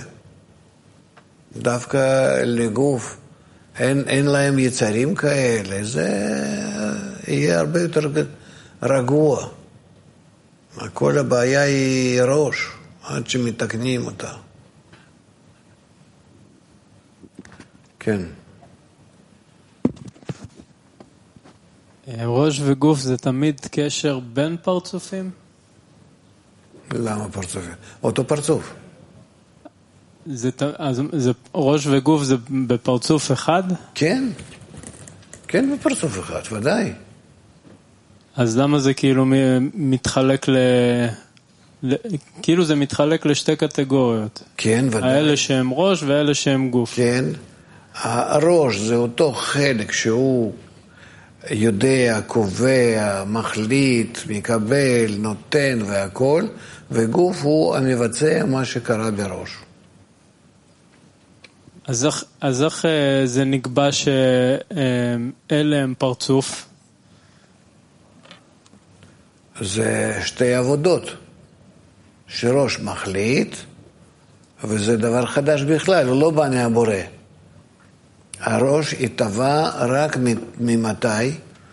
דווקא לגוף, אין, אין להם יצרים כאלה, זה יהיה הרבה יותר רגוע. כל הבעיה היא ראש, עד שמתקנים אותה. כן. ראש וגוף זה תמיד קשר בין פרצופים? למה פרצופים? אותו פרצוף. זה, אז, זה, ראש וגוף זה בפרצוף אחד? כן. כן, בפרצוף אחד, ודאי. אז למה זה כאילו מתחלק ל... כאילו זה מתחלק לשתי קטגוריות. כן, ודאי. האלה שהם ראש ואלה שהם גוף. כן. הראש זה אותו חלק שהוא יודע, קובע, מחליט, מקבל, נותן והכל, וגוף הוא המבצע מה שקרה בראש. אז איך, אז איך זה נקבע שאלה הם פרצוף? זה שתי עבודות. שראש מחליט, וזה דבר חדש בכלל, הוא לא בא מהבורא. הראש התהווה רק ממתי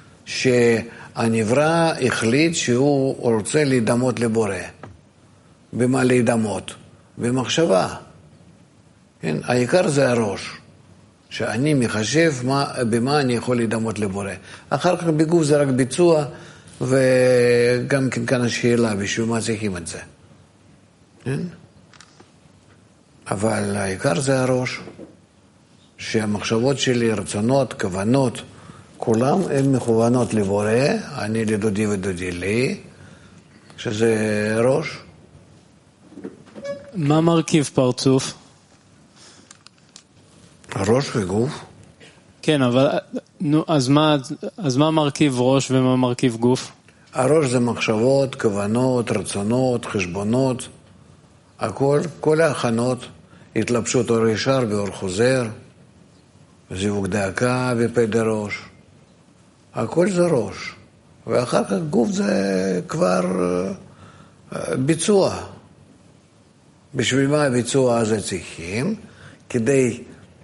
שהנברא החליט שהוא רוצה להידמות לבורא. במה להידמות? במחשבה. כן? העיקר זה הראש, שאני מחשב מה, במה אני יכול להידמות לבורא. אחר כך בגוף זה רק ביצוע, וגם כן כאן השאלה, בשביל מה צריכים את זה. כן? אבל העיקר זה הראש, שהמחשבות שלי, רצונות, כוונות, כולם הן מכוונות לבורא, אני לדודי ודודי לי, שזה ראש. מה מרכיב פרצוף? ראש וגוף. כן, אבל נו, אז מה, אז מה מרכיב ראש ומה מרכיב גוף? הראש זה מחשבות, כוונות, רצונות, חשבונות, הכל, כל ההכנות, התלבשות אור ישר ואור חוזר, זיווג דאקה ופדר ראש. הכל זה ראש. ואחר כך גוף זה כבר ביצוע. בשביל מה הביצוע הזה צריכים? כדי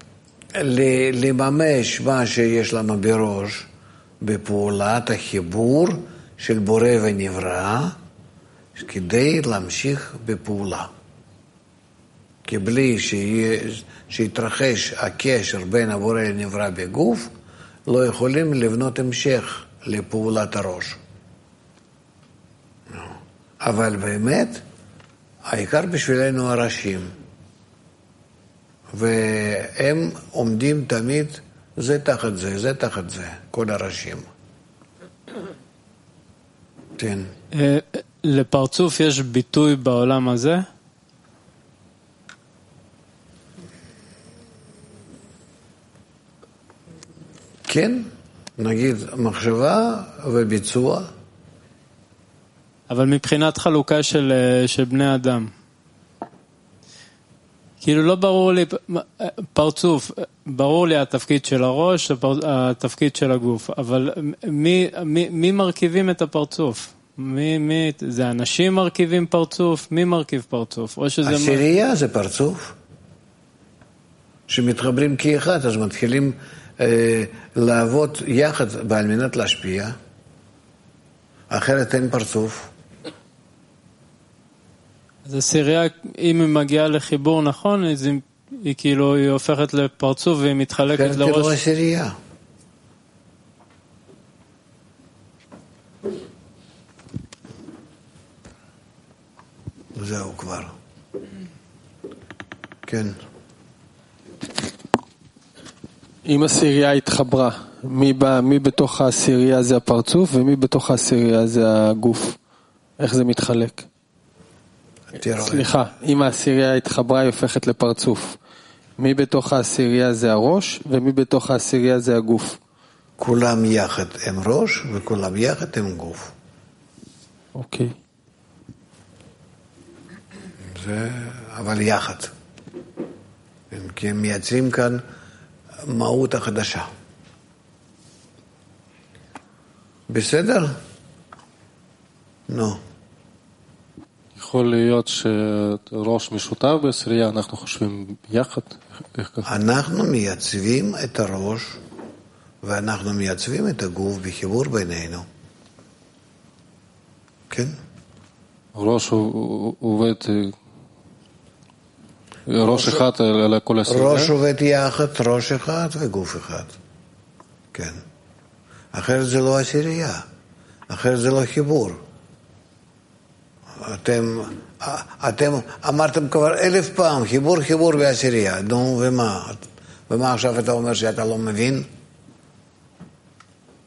לממש מה שיש לנו בראש בפעולת החיבור של בורא ונברא, כדי להמשיך בפעולה. כי בלי שיתרחש הקשר בין הבורא לנברא בגוף, לא יכולים לבנות המשך לפעולת הראש. אבל באמת, העיקר בשבילנו הראשים. והם עומדים תמיד, זה תחת זה, זה תחת זה, כל הראשים. כן. לפרצוף יש ביטוי בעולם הזה? כן, נגיד מחשבה וביצוע. אבל מבחינת חלוקה של, של בני אדם. כאילו לא ברור לי, פרצוף, ברור לי התפקיד של הראש, התפקיד של הגוף, אבל מי, מי, מי מרכיבים את הפרצוף? מי, מי, זה אנשים מרכיבים פרצוף? מי מרכיב פרצוף? או שזה עשירייה מה... זה פרצוף. שמתחברים כאחד, אז מתחילים אה, לעבוד יחד על מנת להשפיע. אחרת אין פרצוף. אז הסירייה, אם היא מגיעה לחיבור נכון, אז היא, היא כאילו, היא הופכת לפרצוף והיא מתחלקת כן, לראש. כן, כאילו הסירייה. זהו כבר. כן. אם הסירייה התחברה, מי, בא, מי בתוך הסירייה זה הפרצוף ומי בתוך הסירייה זה הגוף? איך זה מתחלק? סליחה, אם העשירייה התחברה היא הופכת לפרצוף. מי בתוך העשירייה זה הראש ומי בתוך העשירייה זה הגוף? כולם יחד הם ראש וכולם יחד הם גוף. אוקיי. זה, אבל יחד. כי הם מייצרים כאן מהות החדשה. בסדר? נו. יכול להיות שראש משותף בעשירייה, אנחנו חושבים יחד? אנחנו מייצבים את הראש ואנחנו מייצבים את הגוף בחיבור בינינו. כן? ראש הוא עובד ראש אחד על כל עשירייה? ראש עובד יחד, ראש אחד וגוף אחד. כן. אחרת זה לא עשירייה. אחרת זה לא חיבור. אתם, אתם אמרתם כבר אלף פעם, חיבור, חיבור ועשירייה. נו, ומה? ומה עכשיו אתה אומר שאתה לא מבין?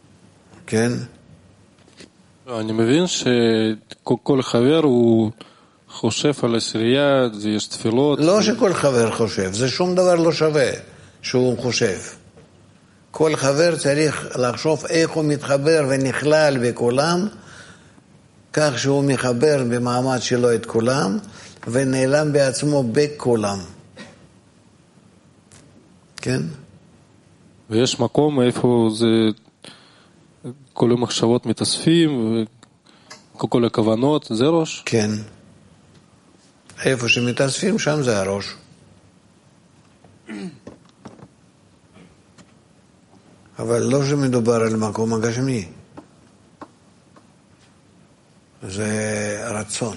כן? אני מבין שכל חבר הוא חושב על הסירייה, יש תפילות. לא שכל חבר חושב, זה שום דבר לא שווה שהוא חושב. כל חבר צריך לחשוב איך הוא מתחבר ונכלל בכולם, כך שהוא מחבר במעמד שלו את כולם, ונעלם בעצמו בכולם. כן? ויש מקום איפה זה, כל המחשבות מתאספים, וכל הכוונות, זה ראש? כן. איפה שמתאספים, שם זה הראש. אבל לא שמדובר על מקום הגשמי. זה רצון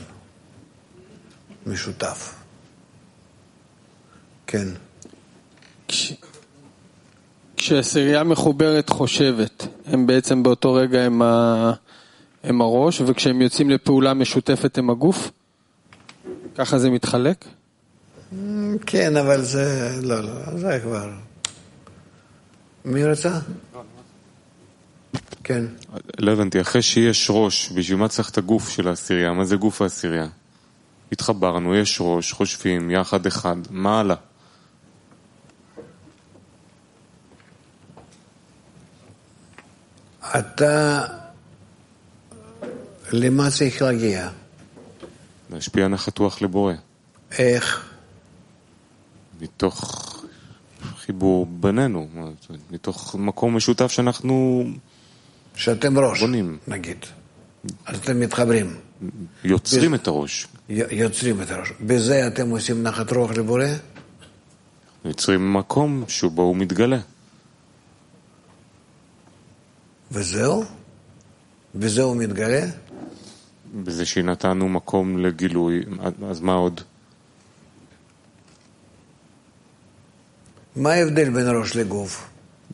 משותף. כן. כש... כשהסירייה מחוברת חושבת, הם בעצם באותו רגע הם, ה... הם הראש, וכשהם יוצאים לפעולה משותפת הם הגוף? ככה זה מתחלק? כן, אבל זה... לא, לא, זה כבר... מי רצה? כן. לא הבנתי, אחרי שיש ראש, בשביל מה צריך את הגוף של העשירייה? מה זה גוף העשירייה? התחברנו, יש ראש, חושבים, יחד אחד, מה עלה? אתה למה צריך להגיע? להשפיע נחת רוח לבורא. איך? מתוך חיבור בינינו, מתוך מקום משותף שאנחנו שאתם ראש, בונים. נגיד. אז אתם מתחברים. יוצרים בז... את הראש. יוצרים את הראש. בזה אתם עושים נחת רוח לבורא? יוצרים מקום שבו הוא מתגלה. וזהו? בזה הוא מתגלה? בזה שנתנו מקום לגילוי, אז מה עוד? מה ההבדל בין ראש לגוף?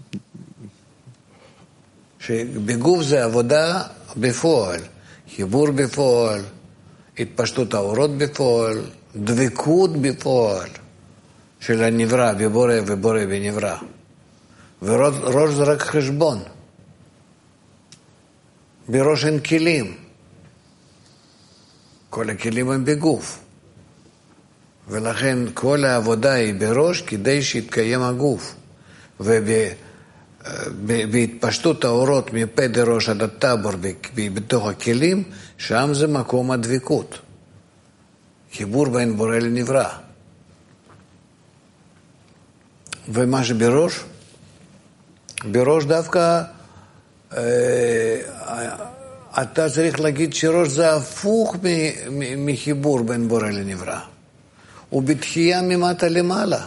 שבגוף זה עבודה בפועל, חיבור בפועל, התפשטות האורות בפועל, דבקות בפועל של הנברא בבורא ובורא בנברא. וראש זה רק חשבון. בראש אין כלים. כל הכלים הם בגוף. ולכן כל העבודה היא בראש כדי שיתקיים הגוף. ובהתפשטות האורות מפה דראש עד הטבור בתוך הכלים, שם זה מקום הדבקות. חיבור בין בורא לנברא. ומה שבראש, בראש דווקא אתה צריך להגיד שראש זה הפוך מחיבור בין בורא לנברא. הוא בתחייה ממטה למעלה.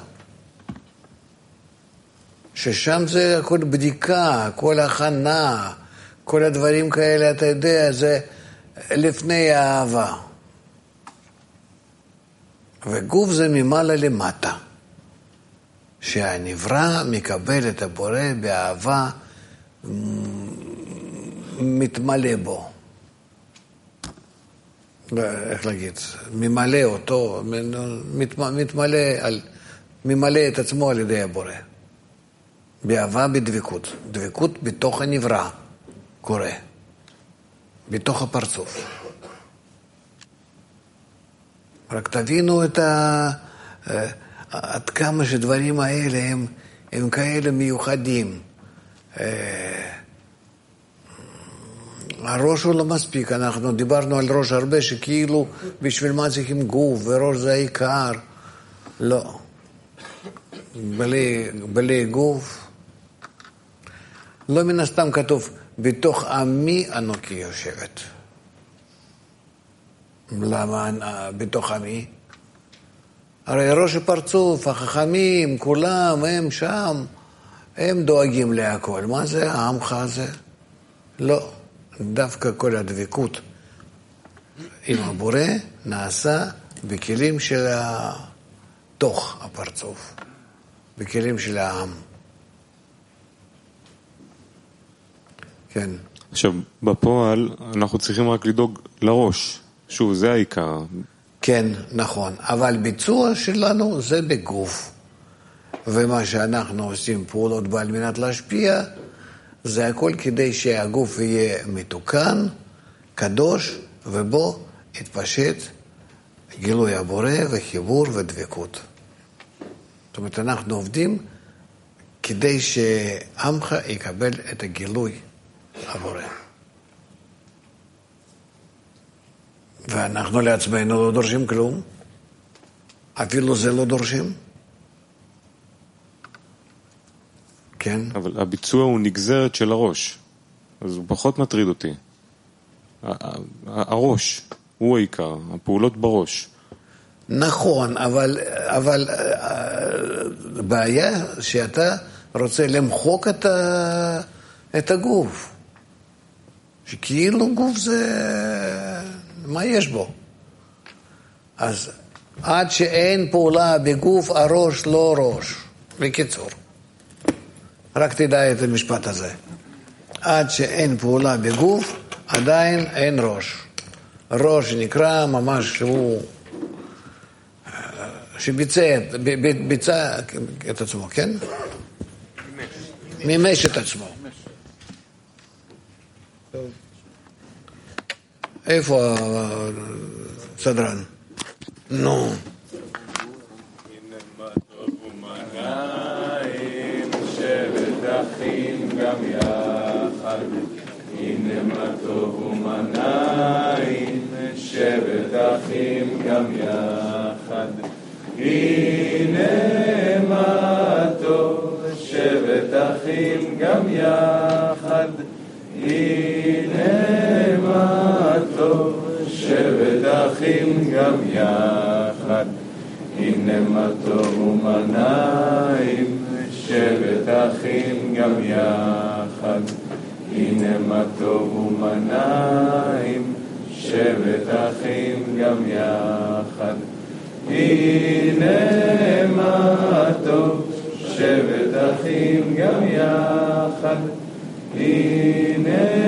ששם זה הכל בדיקה, כל הכנה, כל הדברים כאלה, אתה יודע, זה לפני האהבה. וגוף זה ממעלה למטה. שהנברא מקבל את הבורא באהבה, מתמלא בו. איך להגיד? ממלא אותו, מתמלא, על, ממלא את עצמו על ידי הבורא. באהבה בדבקות. דבקות בתוך הנברא קורה. בתוך הפרצוף. רק תבינו את ה... עד כמה שדברים האלה הם, הם כאלה מיוחדים. הראש הוא לא מספיק, אנחנו דיברנו על ראש הרבה שכאילו בשביל מה צריכים גוף וראש זה העיקר. לא. בלי, בלי גוף. לא מן הסתם כתוב, בתוך עמי אנוכי יושבת. למה בתוך עמי? הרי ראש הפרצוף, החכמים, כולם, הם שם, הם דואגים להכל. מה זה העמך הזה? לא. דווקא כל הדבקות עם הבורא נעשה בכלים של תוך הפרצוף, בכלים של העם. כן. עכשיו, בפועל אנחנו צריכים רק לדאוג לראש. שוב, זה העיקר. כן, נכון. אבל ביצוע שלנו זה בגוף. ומה שאנחנו עושים פעולות בעל מנת להשפיע, זה הכל כדי שהגוף יהיה מתוקן, קדוש, ובו יתפשט גילוי הבורא וחיבור ודבקות. זאת אומרת, אנחנו עובדים כדי שעמך יקבל את הגילוי הבורא. ואנחנו לעצמנו לא דורשים כלום, אפילו זה לא דורשים. כן? אבל הביצוע הוא נגזרת של הראש, אז הוא פחות מטריד אותי. הראש הוא העיקר, הפעולות בראש. נכון, אבל, אבל בעיה שאתה רוצה למחוק את, ה, את הגוף. שכאילו גוף זה... מה יש בו? אז עד שאין פעולה בגוף, הראש לא ראש. בקיצור. רק תדע את המשפט הזה. עד שאין פעולה בגוף, עדיין אין ראש. ראש נקרא ממש שהוא... שביצע ביצע את עצמו, כן? מימש את עצמו. איפה הסדרן? נו. גם יחד, הנה מה טוב ומנעים, שבת אחים גם יחד. הנה מה טוב, שבת אחים גם יחד. הנה מה טוב, שבת אחים גם יחד. הנה מה טוב ומנעים, שבת אחים גם יחד. הנה מה טוב ומנעים, שבת אחים גם יחד. הנה מה טוב, שבת אחים גם יחד. הנה